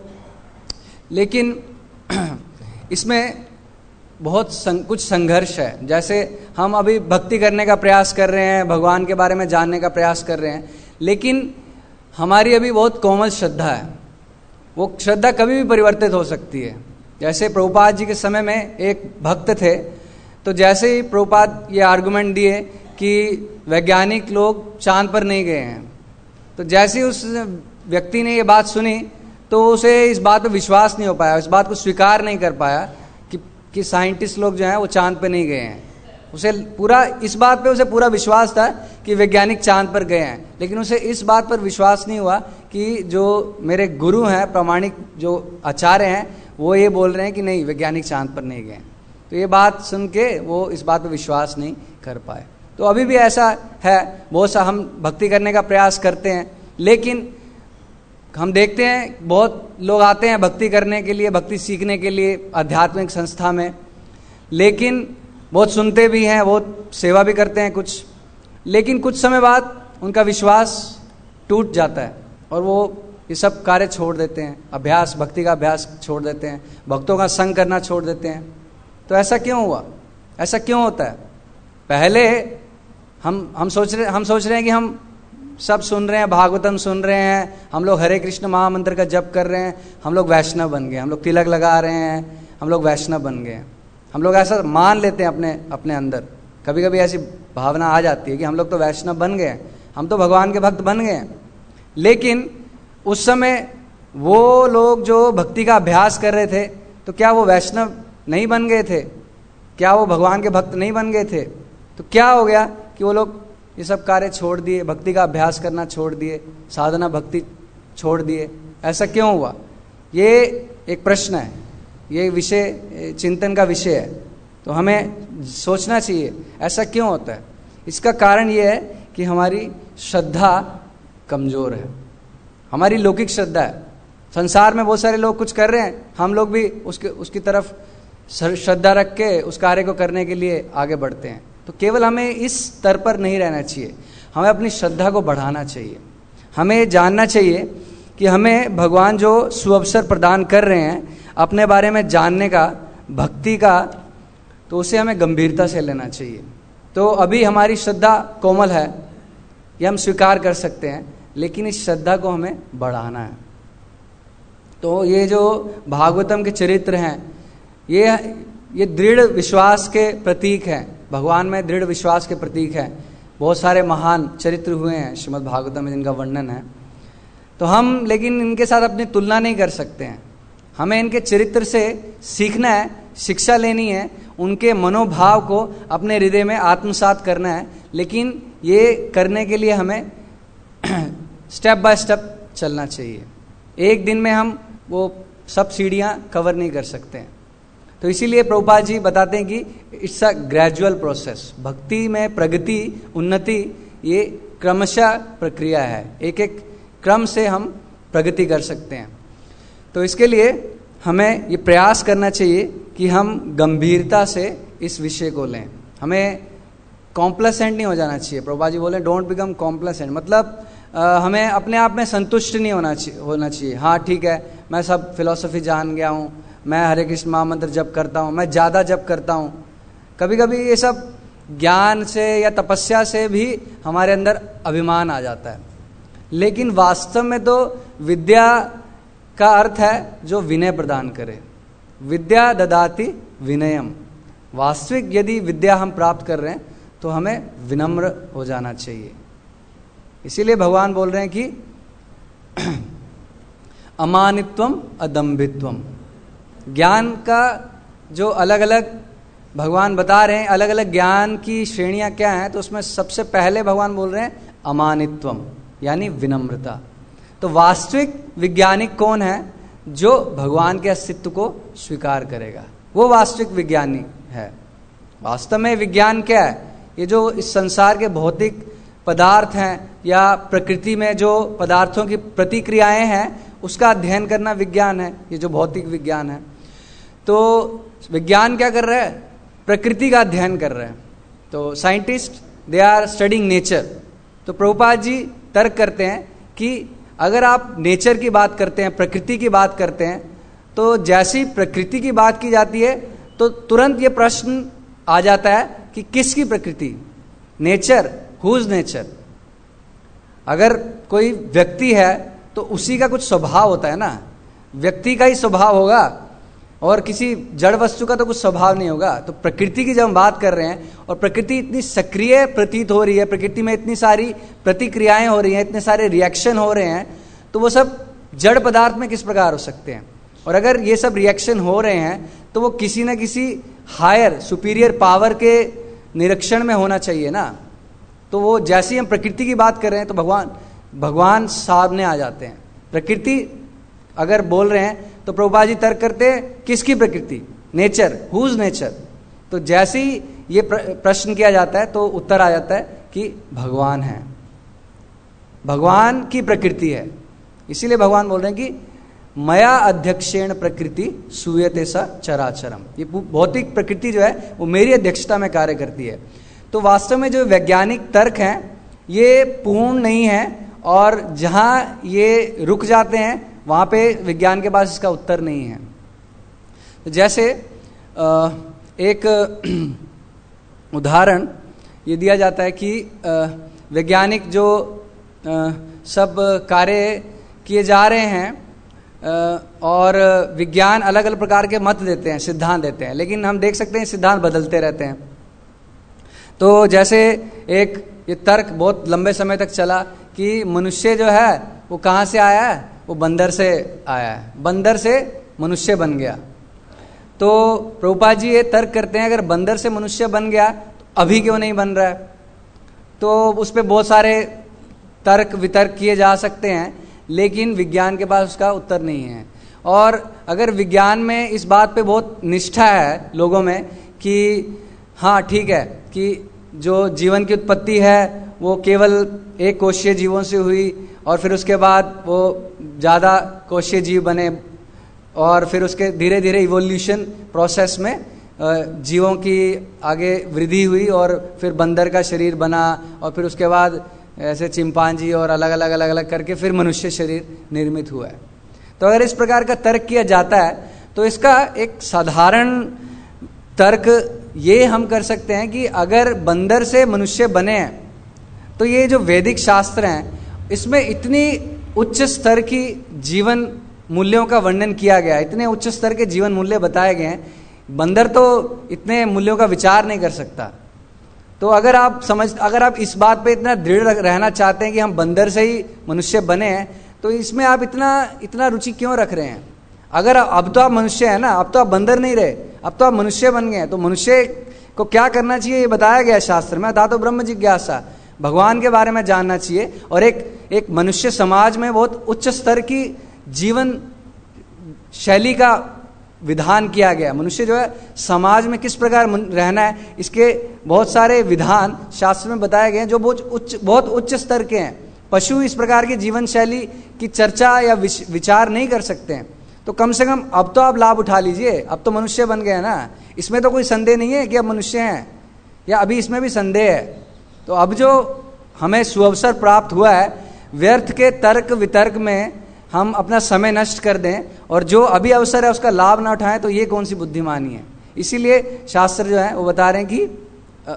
[SPEAKER 1] लेकिन इसमें बहुत संग, कुछ संघर्ष है। जैसे हम अभी भक्ति करने का प्रयास कर रहे हैं, भगवान के बारे में जानने का प्रयास कर रहे हैं, लेकिन हमारी अभी बहुत कोमल श्रद्धा है। वो श्रद्धा कभी भी परिवर्तित हो सकती है। जैसे प्रभुपाद जी के समय में एक भक्त थे, तो जैसे ही प्रभुपाद ये आर्गुमेंट दिए कि वैज्ञानिक लोग चांद पर नहीं गए हैं, तो जैसे ही उस व्यक्ति ने ये बात सुनी तो उसे इस बात पर विश्वास नहीं हो पाया, इस बात को स्वीकार नहीं कर पाया कि कि साइंटिस्ट लोग जो हैं वो चांद पे नहीं गए हैं। उसे पूरा इस बात पे उसे पूरा विश्वास था कि वैज्ञानिक चांद पर गए हैं, लेकिन उसे इस बात पर विश्वास नहीं हुआ कि जो मेरे गुरु हैं, प्रामाणिक जो आचार्य हैं, वो ये बोल रहे हैं कि नहीं वैज्ञानिक चांद पर नहीं गए। तो ये बात सुन के वो इस बात पर विश्वास नहीं कर पाए। तो अभी भी ऐसा है, बहुत सा हम भक्ति करने का प्रयास करते हैं, लेकिन हम देखते हैं बहुत लोग आते हैं भक्ति करने के लिए, भक्ति सीखने के लिए आध्यात्मिक संस्था में, लेकिन बहुत सुनते भी हैं, बहुत सेवा भी करते हैं कुछ, लेकिन कुछ समय बाद उनका विश्वास टूट जाता है और वो ये सब कार्य छोड़ देते हैं, अभ्यास, भक्ति का अभ्यास छोड़ देते हैं, भक्तों का संग करना छोड़ देते हैं। तो ऐसा क्यों हुआ, ऐसा क्यों होता है? पहले हम हम सोच रहे हम सोच रहे हैं कि हम सब सुन रहे हैं, भागवतम सुन रहे हैं, हम लोग हरे कृष्ण महामंत्र का जप कर रहे हैं, हम लोग वैष्णव बन गए, हम लोग तिलक लगा रहे हैं, हम लोग वैष्णव बन गए। हम लोग ऐसा मान लेते हैं अपने अपने अंदर, कभी कभी ऐसी भावना आ जाती है कि हम लोग तो वैष्णव बन गए, हम तो भगवान के भक्त बन गए। लेकिन उस समय वो लोग जो भक्ति का अभ्यास कर रहे थे, तो क्या वो वैष्णव नहीं बन गए थे? क्या वो भगवान के भक्त नहीं बन गए थे? तो क्या हो गया कि वो लोग ये सब कार्य छोड़ दिए, भक्ति का अभ्यास करना छोड़ दिए, साधना भक्ति छोड़ दिए? ऐसा क्यों हुआ? ये एक प्रश्न है, ये विषय चिंतन का विषय है। तो हमें सोचना चाहिए ऐसा क्यों होता है। इसका कारण ये है कि हमारी श्रद्धा कमजोर है, हमारी लौकिक श्रद्धा है। संसार में बहुत सारे लोग कुछ कर रहे हैं, हम लोग भी उसके उसकी तरफ श्रद्धा रख के उस कार्य को करने के लिए आगे बढ़ते हैं। तो केवल हमें इस स्तर पर नहीं रहना चाहिए, हमें अपनी श्रद्धा को बढ़ाना चाहिए। हमें जानना चाहिए कि हमें भगवान जो सुअवसर प्रदान कर रहे हैं अपने बारे में जानने का, भक्ति का, तो उसे हमें गंभीरता से लेना चाहिए। तो अभी हमारी श्रद्धा कोमल है, ये हम स्वीकार कर सकते हैं, लेकिन इस श्रद्धा को हमें बढ़ाना है। तो ये जो भागवतम के चरित्र हैं, ये ये दृढ़ विश्वास के प्रतीक हैं, भगवान में दृढ़ विश्वास के प्रतीक हैं। बहुत सारे महान चरित्र हुए हैं श्रीमद् भागवतम में जिनका वर्णन है। तो हम लेकिन इनके साथ अपनी तुलना नहीं कर सकते हैं, हमें इनके चरित्र से सीखना है, शिक्षा लेनी है, उनके मनोभाव को अपने हृदय में आत्मसात करना है। लेकिन ये करने के लिए हमें स्टेप बाय स्टेप चलना चाहिए। एक दिन में हम वो सब सीढ़ियाँ कवर नहीं कर सकते हैं। तो इसीलिए प्रभुपाद जी बताते हैं कि इट्स अ ग्रेजुअल प्रोसेस। भक्ति में प्रगति, उन्नति ये क्रमशः प्रक्रिया है, एक एक क्रम से हम प्रगति कर सकते हैं। तो इसके लिए हमें ये प्रयास करना चाहिए कि हम गंभीरता से इस विषय को लें। हमें कॉम्प्लेसेंट नहीं हो जाना चाहिए। प्रभुपाद जी बोले डोंट बिकम कॉम्प्लेसेंट, मतलब आ, हमें अपने आप में संतुष्ट नहीं होना चाहिए होना चाहिए हाँ ठीक है, मैं सब फिलॉसफी जान गया हूँ, मैं हरे कृष्ण महामंत्र जप करता हूँ, मैं ज़्यादा जप करता हूँ। कभी कभी ये सब ज्ञान से या तपस्या से भी हमारे अंदर अभिमान आ जाता है, लेकिन वास्तव में तो विद्या का अर्थ है जो विनय प्रदान करे। विद्या ददाति विनयम। वास्तविक यदि विद्या हम प्राप्त कर रहे हैं तो हमें विनम्र हो जाना चाहिए। इसीलिए भगवान बोल रहे हैं कि अमानित्वम अदम्भित्वम। ज्ञान का जो अलग अलग भगवान बता रहे हैं, अलग अलग ज्ञान की श्रेणियां क्या हैं, तो उसमें सबसे पहले भगवान बोल रहे हैं अमानित्वम, यानी विनम्रता। तो वास्तविक वैज्ञानिक कौन है? जो भगवान के अस्तित्व को स्वीकार करेगा, वो वास्तविक विज्ञानी है। वास्तव में विज्ञान क्या है? ये जो इस संसार के भौतिक पदार्थ हैं या प्रकृति में जो पदार्थों की प्रतिक्रियाएं हैं, उसका अध्ययन करना विज्ञान है, ये जो भौतिक विज्ञान है। तो विज्ञान क्या कर रहा है? प्रकृति का अध्ययन कर रहे हैं। तो scientist they are studying nature. तो प्रभुपाद जी तर्क करते हैं कि अगर आप नेचर की बात करते हैं, प्रकृति की बात करते हैं, तो जैसी प्रकृति की बात की जाती है तो तुरंत ये प्रश्न आ जाता है कि किसकी प्रकृति? नेचर। Whose nature? अगर कोई व्यक्ति है तो उसी का कुछ स्वभाव होता है ना, व्यक्ति का ही स्वभाव होगा और किसी जड़ वस्तु का तो कुछ स्वभाव नहीं होगा। तो प्रकृति की जब हम बात कर रहे हैं और प्रकृति इतनी सक्रिय प्रतीत हो रही है, प्रकृति में इतनी सारी प्रतिक्रियाएं हो रही हैं, इतने सारे रिएक्शन हो रहे हैं, तो वो सब जड़ पदार्थ में किस प्रकार हो सकते हैं? और अगर ये सब रिएक्शन हो रहे हैं तो वो किसी न किसी हायर सुपीरियर पावर के निरीक्षण में होना चाहिए ना। तो वो जैसे ही हम प्रकृति की बात कर रहे हैं तो भगवान भगवान सामने आ जाते हैं। प्रकृति अगर बोल रहे हैं तो प्रभुपाद जी तर्क करते हैं किसकी प्रकृति? नेचर। Whose nature? तो जैसे ही ये प्रश्न किया जाता है तो उत्तर आ जाता है कि भगवान है, भगवान की प्रकृति है। इसीलिए भगवान बोल रहे हैं कि मया अध्यक्षेण प्रकृति सूयते स चराचरम। ये भौतिक प्रकृति जो है वो मेरी अध्यक्षता में कार्य करती है। तो वास्तव में जो वैज्ञानिक तर्क हैं ये पूर्ण नहीं है, और जहाँ ये रुक जाते हैं वहाँ पे विज्ञान के पास इसका उत्तर नहीं है। तो जैसे एक उदाहरण ये दिया जाता है कि वैज्ञानिक जो सब कार्य किए जा रहे हैं और विज्ञान अलग अलग प्रकार के मत देते हैं, सिद्धांत देते हैं, लेकिन हम देख सकते हैं सिद्धांत बदलते रहते हैं। तो जैसे एक ये तर्क बहुत लंबे समय तक चला कि मनुष्य जो है वो कहाँ से आया है? वो बंदर से आया है, बंदर से मनुष्य बन गया। तो प्रभुपाद जी ये तर्क करते हैं अगर बंदर से मनुष्य बन गया तो अभी क्यों नहीं बन रहा है? तो उस पर बहुत सारे तर्क वितर्क किए जा सकते हैं, लेकिन विज्ञान के पास उसका उत्तर नहीं है। और अगर विज्ञान में इस बात पे बहुत निष्ठा है लोगों में कि हाँ ठीक है कि जो जीवन की उत्पत्ति है वो केवल एक कोशीय जीवों से हुई और फिर उसके बाद वो ज़्यादा कोशीय जीव बने, और फिर उसके धीरे धीरे इवोल्यूशन प्रोसेस में जीवों की आगे वृद्धि हुई और फिर बंदर का शरीर बना, और फिर उसके बाद ऐसे चिंपांजी और अलग अलग अलग अलग करके फिर मनुष्य शरीर निर्मित हुआ है। तो अगर इस प्रकार का तर्क किया जाता है तो इसका एक साधारण तर्क ये हम कर सकते हैं कि अगर बंदर से मनुष्य बने हैं तो ये जो वैदिक शास्त्र हैं इसमें इतनी उच्च स्तर की जीवन मूल्यों का वर्णन किया गया, इतने उच्च स्तर के जीवन मूल्य बताए गए हैं, बंदर तो इतने मूल्यों का विचार नहीं कर सकता। तो अगर आप समझ अगर आप इस बात पे इतना दृढ़ रहना चाहते हैं कि हम बंदर से ही मनुष्य बने हैं, तो इसमें आप इतना इतना रुचि क्यों रख रहे हैं? अगर अब तो आप मनुष्य हैं ना, अब तो आप बंदर नहीं रहे, अब तो आप मनुष्य बन गए हैं, तो मनुष्य को क्या करना चाहिए ये बताया गया है शास्त्र में। धातु ब्रह्म जिज्ञासा, भगवान के बारे में जानना चाहिए, और एक एक मनुष्य समाज में बहुत उच्च स्तर की जीवन शैली का विधान किया गया। मनुष्य जो है समाज में किस प्रकार रहना है, इसके बहुत सारे विधान शास्त्र में बताए गए हैं जो बहुत उच्च बहुत उच्च स्तर के हैं। पशु इस प्रकार की जीवन शैली की चर्चा या विचार नहीं कर सकते हैं, तो कम से कम अब तो आप लाभ उठा लीजिए, अब तो मनुष्य बन गए ना, इसमें तो कोई संदेह नहीं है कि अब मनुष्य हैं, या अभी इसमें भी संदेह है। तो अब जो हमें सुअवसर प्राप्त हुआ है, व्यर्थ के तर्क वितर्क में हम अपना समय नष्ट कर दें और जो अभी अवसर है उसका लाभ ना उठाएं, तो ये कौन सी बुद्धिमानी है। इसीलिए शास्त्र जो है वो बता रहे हैं कि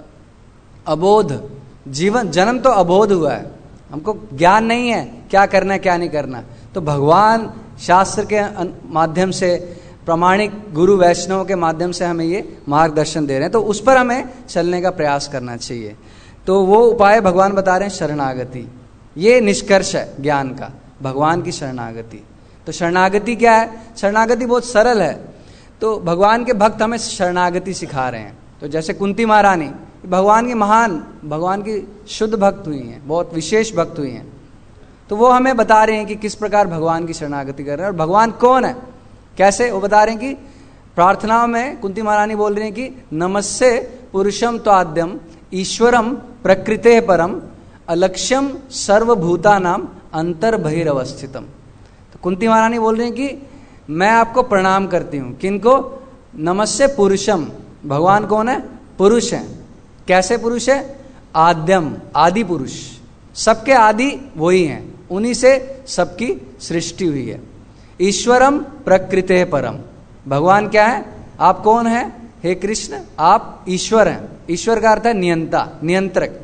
[SPEAKER 1] अबोध जीवन, जन्म तो अबोध हुआ है, हमको ज्ञान नहीं है क्या करना है क्या नहीं करना। तो भगवान शास्त्र के माध्यम से, प्रामाणिक गुरु वैष्णव के माध्यम से हमें ये मार्गदर्शन दे रहे हैं, तो उस पर हमें चलने का प्रयास करना चाहिए। तो वो उपाय भगवान बता रहे हैं शरणागति, ये निष्कर्ष है ज्ञान का, भगवान की शरणागति। तो शरणागति क्या है? शरणागति बहुत सरल है। तो भगवान के भक्त हमें शरणागति सिखा रहे हैं। तो जैसे कुंती महारानी भगवान की महान, भगवान की शुद्ध भक्त हुई हैं, बहुत विशेष भक्त हुई हैं, तो वो हमें बता रहे हैं कि किस प्रकार भगवान की शरणागति कर रहे हैं और भगवान कौन है, कैसे। वो बता रहे हैं कि प्रार्थनाओं में कुंती महारानी बोल रही हैं कि नमस्ते पुरुषम त्वाद्यम ईश्वरम प्रकृते परम अलक्ष्यम सर्वभूतानाम अंतर बहिरवस्थितम। तो कुंती महारानी बोल रही हैं कि मैं आपको प्रणाम करती हूं, किनको? नमस्ते पुरुषम, भगवान कौन है? पुरुष है। कैसे पुरुष है? आद्यम, आदि पुरुष, सबके आदि वही हैं, उन्हीं से सबकी सृष्टि हुई है। ईश्वरम प्रकृते परम, भगवान क्या है? आप कौन है? हे कृष्ण आप ईश्वर हैं। ईश्वर का अर्थ है नियंता, नियंत्रक।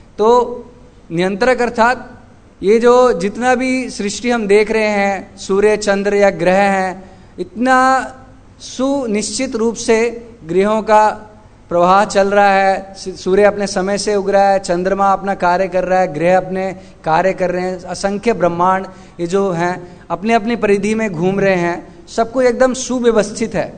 [SPEAKER 1] तो नियंत्रक अर्थात ये जो जितना भी सृष्टि हम देख रहे हैं, सूर्य चंद्र या ग्रह हैं, इतना सुनिश्चित रूप से ग्रहों का प्रवाह चल रहा है। सूर्य अपने समय से उग रहा है, चंद्रमा अपना कार्य कर रहा है, ग्रह अपने कार्य कर रहे हैं, असंख्य ब्रह्मांड ये जो हैं अपनी अपनी परिधि में घूम रहे हैं, सब कुछ एकदम सुव्यवस्थित है।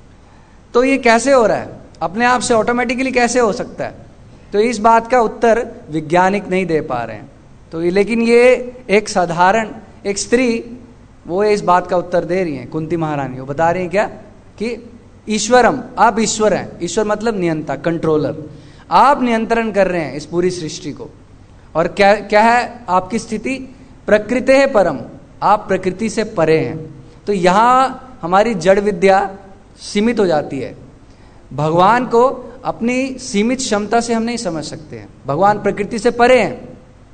[SPEAKER 1] तो ये कैसे हो रहा है? अपने आप से ऑटोमेटिकली कैसे हो सकता है? तो इस बात का उत्तर वैज्ञानिक नहीं दे पा रहे हैं। तो लेकिन ये एक साधारण एक स्त्री वो इस बात का उत्तर दे रही है, कुंती महारानी। वो बता रही है क्या? कि ईश्वरम, आप ईश्वर हैं। ईश्वर मतलब नियंता, कंट्रोलर। आप नियंत्रण कर रहे हैं इस पूरी सृष्टि को। और क्या क्या है आपकी स्थिति? प्रकृति है परम, आप प्रकृति से परे हैं। तो यहाँ हमारी जड़ विद्या सीमित हो जाती है। भगवान को अपनी सीमित क्षमता से हम नहीं समझ सकते हैं। भगवान प्रकृति से परे हैं।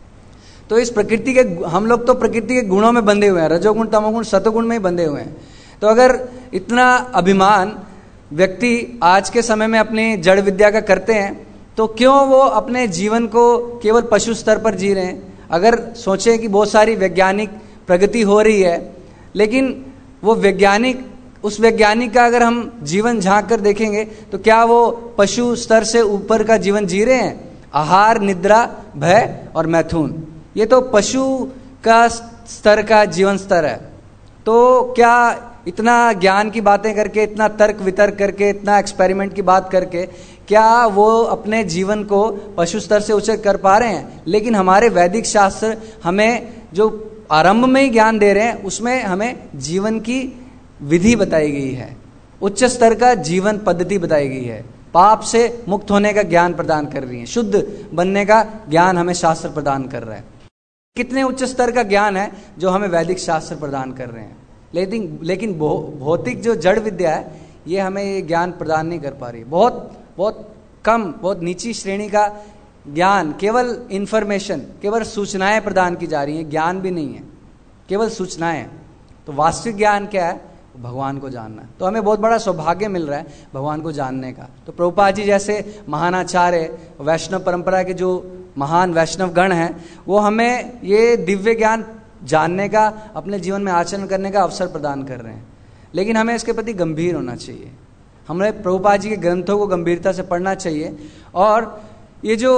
[SPEAKER 1] तो इस प्रकृति के, हम लोग तो प्रकृति के गुणों में बंधे हुए हैं, रजोगुण तमोगुण सतोगुण में ही बंधे हुए हैं। तो अगर इतना अभिमान व्यक्ति आज के समय में अपनी जड़ विद्या का करते हैं, तो क्यों वो अपने जीवन को केवल पशु स्तर पर जी रहे हैं? अगर सोचें कि बहुत सारी वैज्ञानिक प्रगति हो रही है, लेकिन वो वैज्ञानिक, उस वैज्ञानिक का अगर हम जीवन झांक कर देखेंगे तो क्या वो पशु स्तर से ऊपर का जीवन जी रहे हैं? आहार, निद्रा, भय और मैथुन, ये तो पशु का स्तर का जीवन स्तर है। तो क्या इतना ज्ञान की बातें करके, इतना तर्क वितर्क करके, इतना एक्सपेरिमेंट की बात करके, क्या वो अपने जीवन को पशु स्तर से ऊंचे कर पा रहे हैं? लेकिन हमारे वैदिक शास्त्र हमें जो आरंभ में ही ज्ञान दे रहे हैं, उसमें हमें जीवन की विधि बताई गई है, उच्च स्तर का जीवन पद्धति बताई गई है, पाप से मुक्त होने का ज्ञान प्रदान कर रही है, शुद्ध बनने का ज्ञान हमें शास्त्र प्रदान कर रहा है। कितने उच्च स्तर का ज्ञान है जो हमें वैदिक शास्त्र प्रदान कर रहे हैं, लेकिन लेकिन भौतिक जो जड़ विद्या है ये हमें ये ज्ञान प्रदान नहीं कर पा रही। बहुत बहुत कम, बहुत नीची श्रेणी का ज्ञान, केवल इंफॉर्मेशन, केवल सूचनाएं प्रदान की जा रही हैं, ज्ञान भी नहीं है, केवल सूचनाएं। तो वास्तविक ज्ञान क्या है? भगवान को जानना है। तो हमें बहुत बड़ा सौभाग्य मिल रहा है भगवान को जानने का। तो प्रभुपाद जी जैसे महान आचार्य, वैष्णव परंपरा के जो महान वैष्णव गण हैं, वो हमें ये दिव्य ज्ञान जानने का, अपने जीवन में आचरण करने का अवसर प्रदान कर रहे हैं। लेकिन हमें इसके प्रति गंभीर होना चाहिए, हमें प्रभुपाद जी के ग्रंथों को गंभीरता से पढ़ना चाहिए। और ये जो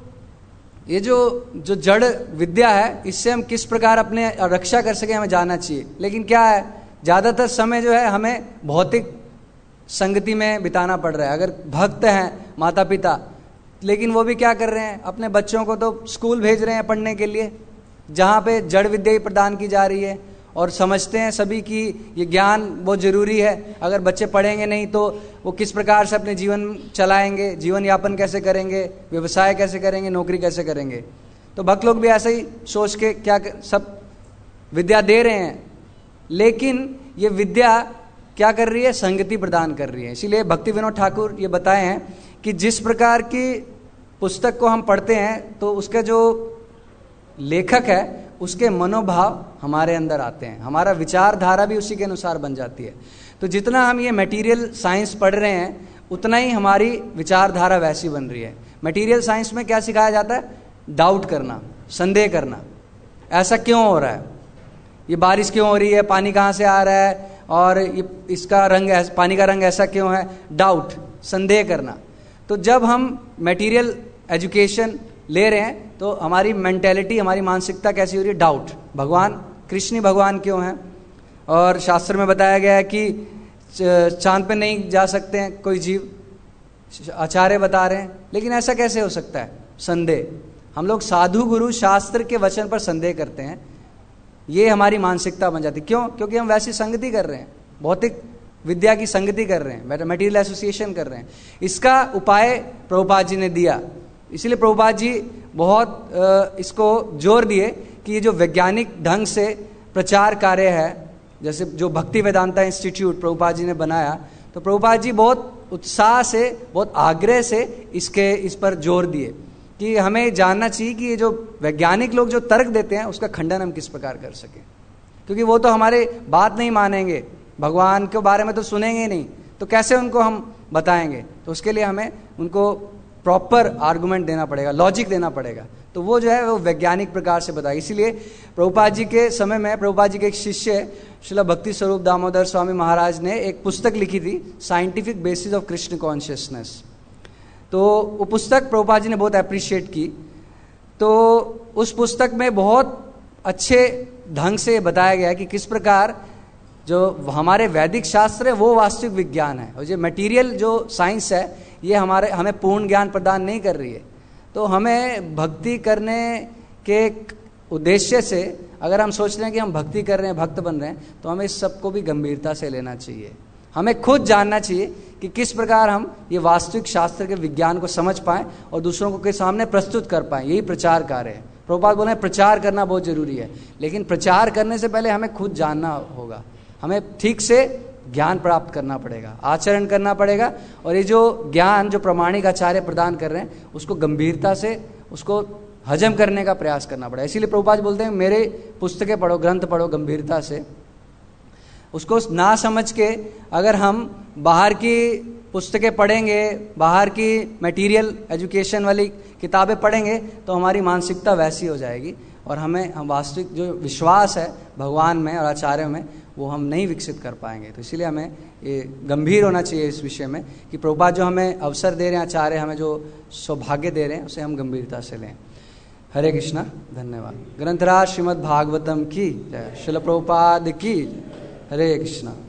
[SPEAKER 1] ये जो जो जड़ विद्या है, इससे हम किस प्रकार अपने रक्षा कर सके हमें जानना चाहिए। लेकिन क्या है, ज़्यादातर समय जो है हमें भौतिक संगति में बिताना पड़ रहा है। अगर भक्त हैं माता पिता, लेकिन वो भी क्या कर रहे हैं, अपने बच्चों को तो स्कूल भेज रहे हैं पढ़ने के लिए, जहाँ पे जड़ विद्या ही प्रदान की जा रही है, और समझते हैं सभी कि ये ज्ञान बहुत जरूरी है। अगर बच्चे पढ़ेंगे नहीं तो वो किस प्रकार से अपने जीवन चलाएंगे, जीवन यापन कैसे करेंगे, व्यवसाय कैसे करेंगे, नौकरी कैसे करेंगे। तो भक्त लोग भी ऐसे ही सोच के क्या सब विद्या दे रहे हैं, लेकिन ये विद्या क्या कर रही है, संगति प्रदान कर रही है। इसीलिए भक्ति विनोद ठाकुर ये बताए हैं कि जिस प्रकार की पुस्तक को हम पढ़ते हैं तो उसका जो लेखक है उसके मनोभाव हमारे अंदर आते हैं, हमारा विचारधारा भी उसी के अनुसार बन जाती है। तो जितना हम ये मटेरियल साइंस पढ़ रहे हैं उतना ही हमारी विचारधारा वैसी बन रही है। मटेरियल साइंस में क्या सिखाया जाता है, डाउट करना, संदेह करना, ऐसा क्यों हो रहा है, ये बारिश क्यों हो रही है, पानी कहाँ से आ रहा है, और ये इसका रंग, पानी का रंग ऐसा क्यों है, डाउट, संदेह करना। तो जब हम मटेरियल एजुकेशन ले रहे हैं तो हमारी मेंटेलिटी, हमारी मानसिकता कैसी हो रही है, डाउट। भगवान कृष्ण भगवान क्यों हैं, और शास्त्र में बताया गया है कि चांद पे नहीं जा सकते हैं कोई जीव, आचार्य बता रहे हैं, लेकिन ऐसा कैसे हो सकता है, संदेह। हम लोग साधु गुरु शास्त्र के वचन पर संदेह करते हैं, ये हमारी मानसिकता बन जाती। क्यों? क्योंकि हम वैसी संगति कर रहे हैं, भौतिक विद्या की संगति कर रहे हैं, मटेरियल एसोसिएशन कर रहे हैं। इसका उपाय प्रभुपाद जी ने दिया। इसीलिए प्रभुपाद जी बहुत इसको जोर दिए कि ये जो वैज्ञानिक ढंग से प्रचार कार्य है, जैसे जो भक्ति वेदांता इंस्टीट्यूट प्रभुपाद जी ने बनाया, तो प्रभुपाद जी बहुत उत्साह से, बहुत आग्रह से इसके इस पर जोर दिए कि हमें जानना चाहिए कि ये जो वैज्ञानिक लोग जो तर्क देते हैं उसका खंडन हम किस प्रकार कर सकें, क्योंकि वो तो हमारे बात नहीं मानेंगे, भगवान के बारे में तो सुनेंगे नहीं, तो कैसे उनको हम बताएंगे। तो उसके लिए हमें उनको प्रॉपर आर्गुमेंट देना पड़ेगा, लॉजिक देना पड़ेगा। तो वो जो है वो वैज्ञानिक प्रकार से बताए। इसीलिए प्रभुपाद जी के समय में प्रभुपाद जी के एक शिष्य श्रील भक्ति स्वरूप दामोदर स्वामी महाराज ने एक पुस्तक लिखी थी, scientific basis of Krishna consciousness. तो वो पुस्तक प्रभुपाद जी ने बहुत अप्रिशिएट की। तो उस पुस्तक में बहुत अच्छे ढंग से बताया गया कि किस प्रकार जो हमारे वैदिक शास्त्र है वो वास्तविक विज्ञान है, और जो मटेरियल जो साइंस है ये हमारे हमें पूर्ण ज्ञान प्रदान नहीं कर रही है। तो हमें भक्ति करने के उद्देश्य से अगर हम सोच रहे हैं कि हम भक्ति कर रहे हैं, भक्त बन रहे हैं, तो हमें इस सबको भी गंभीरता से लेना चाहिए। हमें खुद जानना चाहिए कि किस प्रकार हम ये वास्तविक शास्त्र के विज्ञान को समझ पाएं और दूसरों को के सामने प्रस्तुत कर पाएं। यही प्रचार कार्य है। प्रभुपाद बोले प्रचार करना बहुत जरूरी है, लेकिन प्रचार करने से पहले हमें खुद जानना होगा, हमें ठीक से ज्ञान प्राप्त करना पड़ेगा, आचरण करना पड़ेगा, और ये जो ज्ञान जो प्रामाणिक आचार्य प्रदान कर रहे हैं उसको गंभीरता से उसको हजम करने का प्रयास करना पड़ेगा। इसीलिए प्रभुपाद बोलते हैं मेरे पुस्तकें पढ़ो, ग्रंथ पढ़ो गंभीरता से। उसको ना समझ के अगर हम बाहर की पुस्तकें पढ़ेंगे, बाहर की मटेरियल एजुकेशन वाली किताबें पढ़ेंगे, तो हमारी मानसिकता वैसी हो जाएगी और हमें हम वास्तविक जो विश्वास है भगवान में और आचार्यों में वो हम नहीं विकसित कर पाएंगे। तो इसीलिए हमें ये गंभीर होना चाहिए इस विषय में कि प्रभुपाद जो हमें अवसर दे रहे हैं, आचार्य हमें जो सौभाग्य दे रहे हैं, उसे हम गंभीरता से लें। हरे कृष्णा, धन्यवाद। ग्रंथराज श्रीमद् भागवतम की जय, श्रील प्रभुपाद की जय। हरे कृष्णा।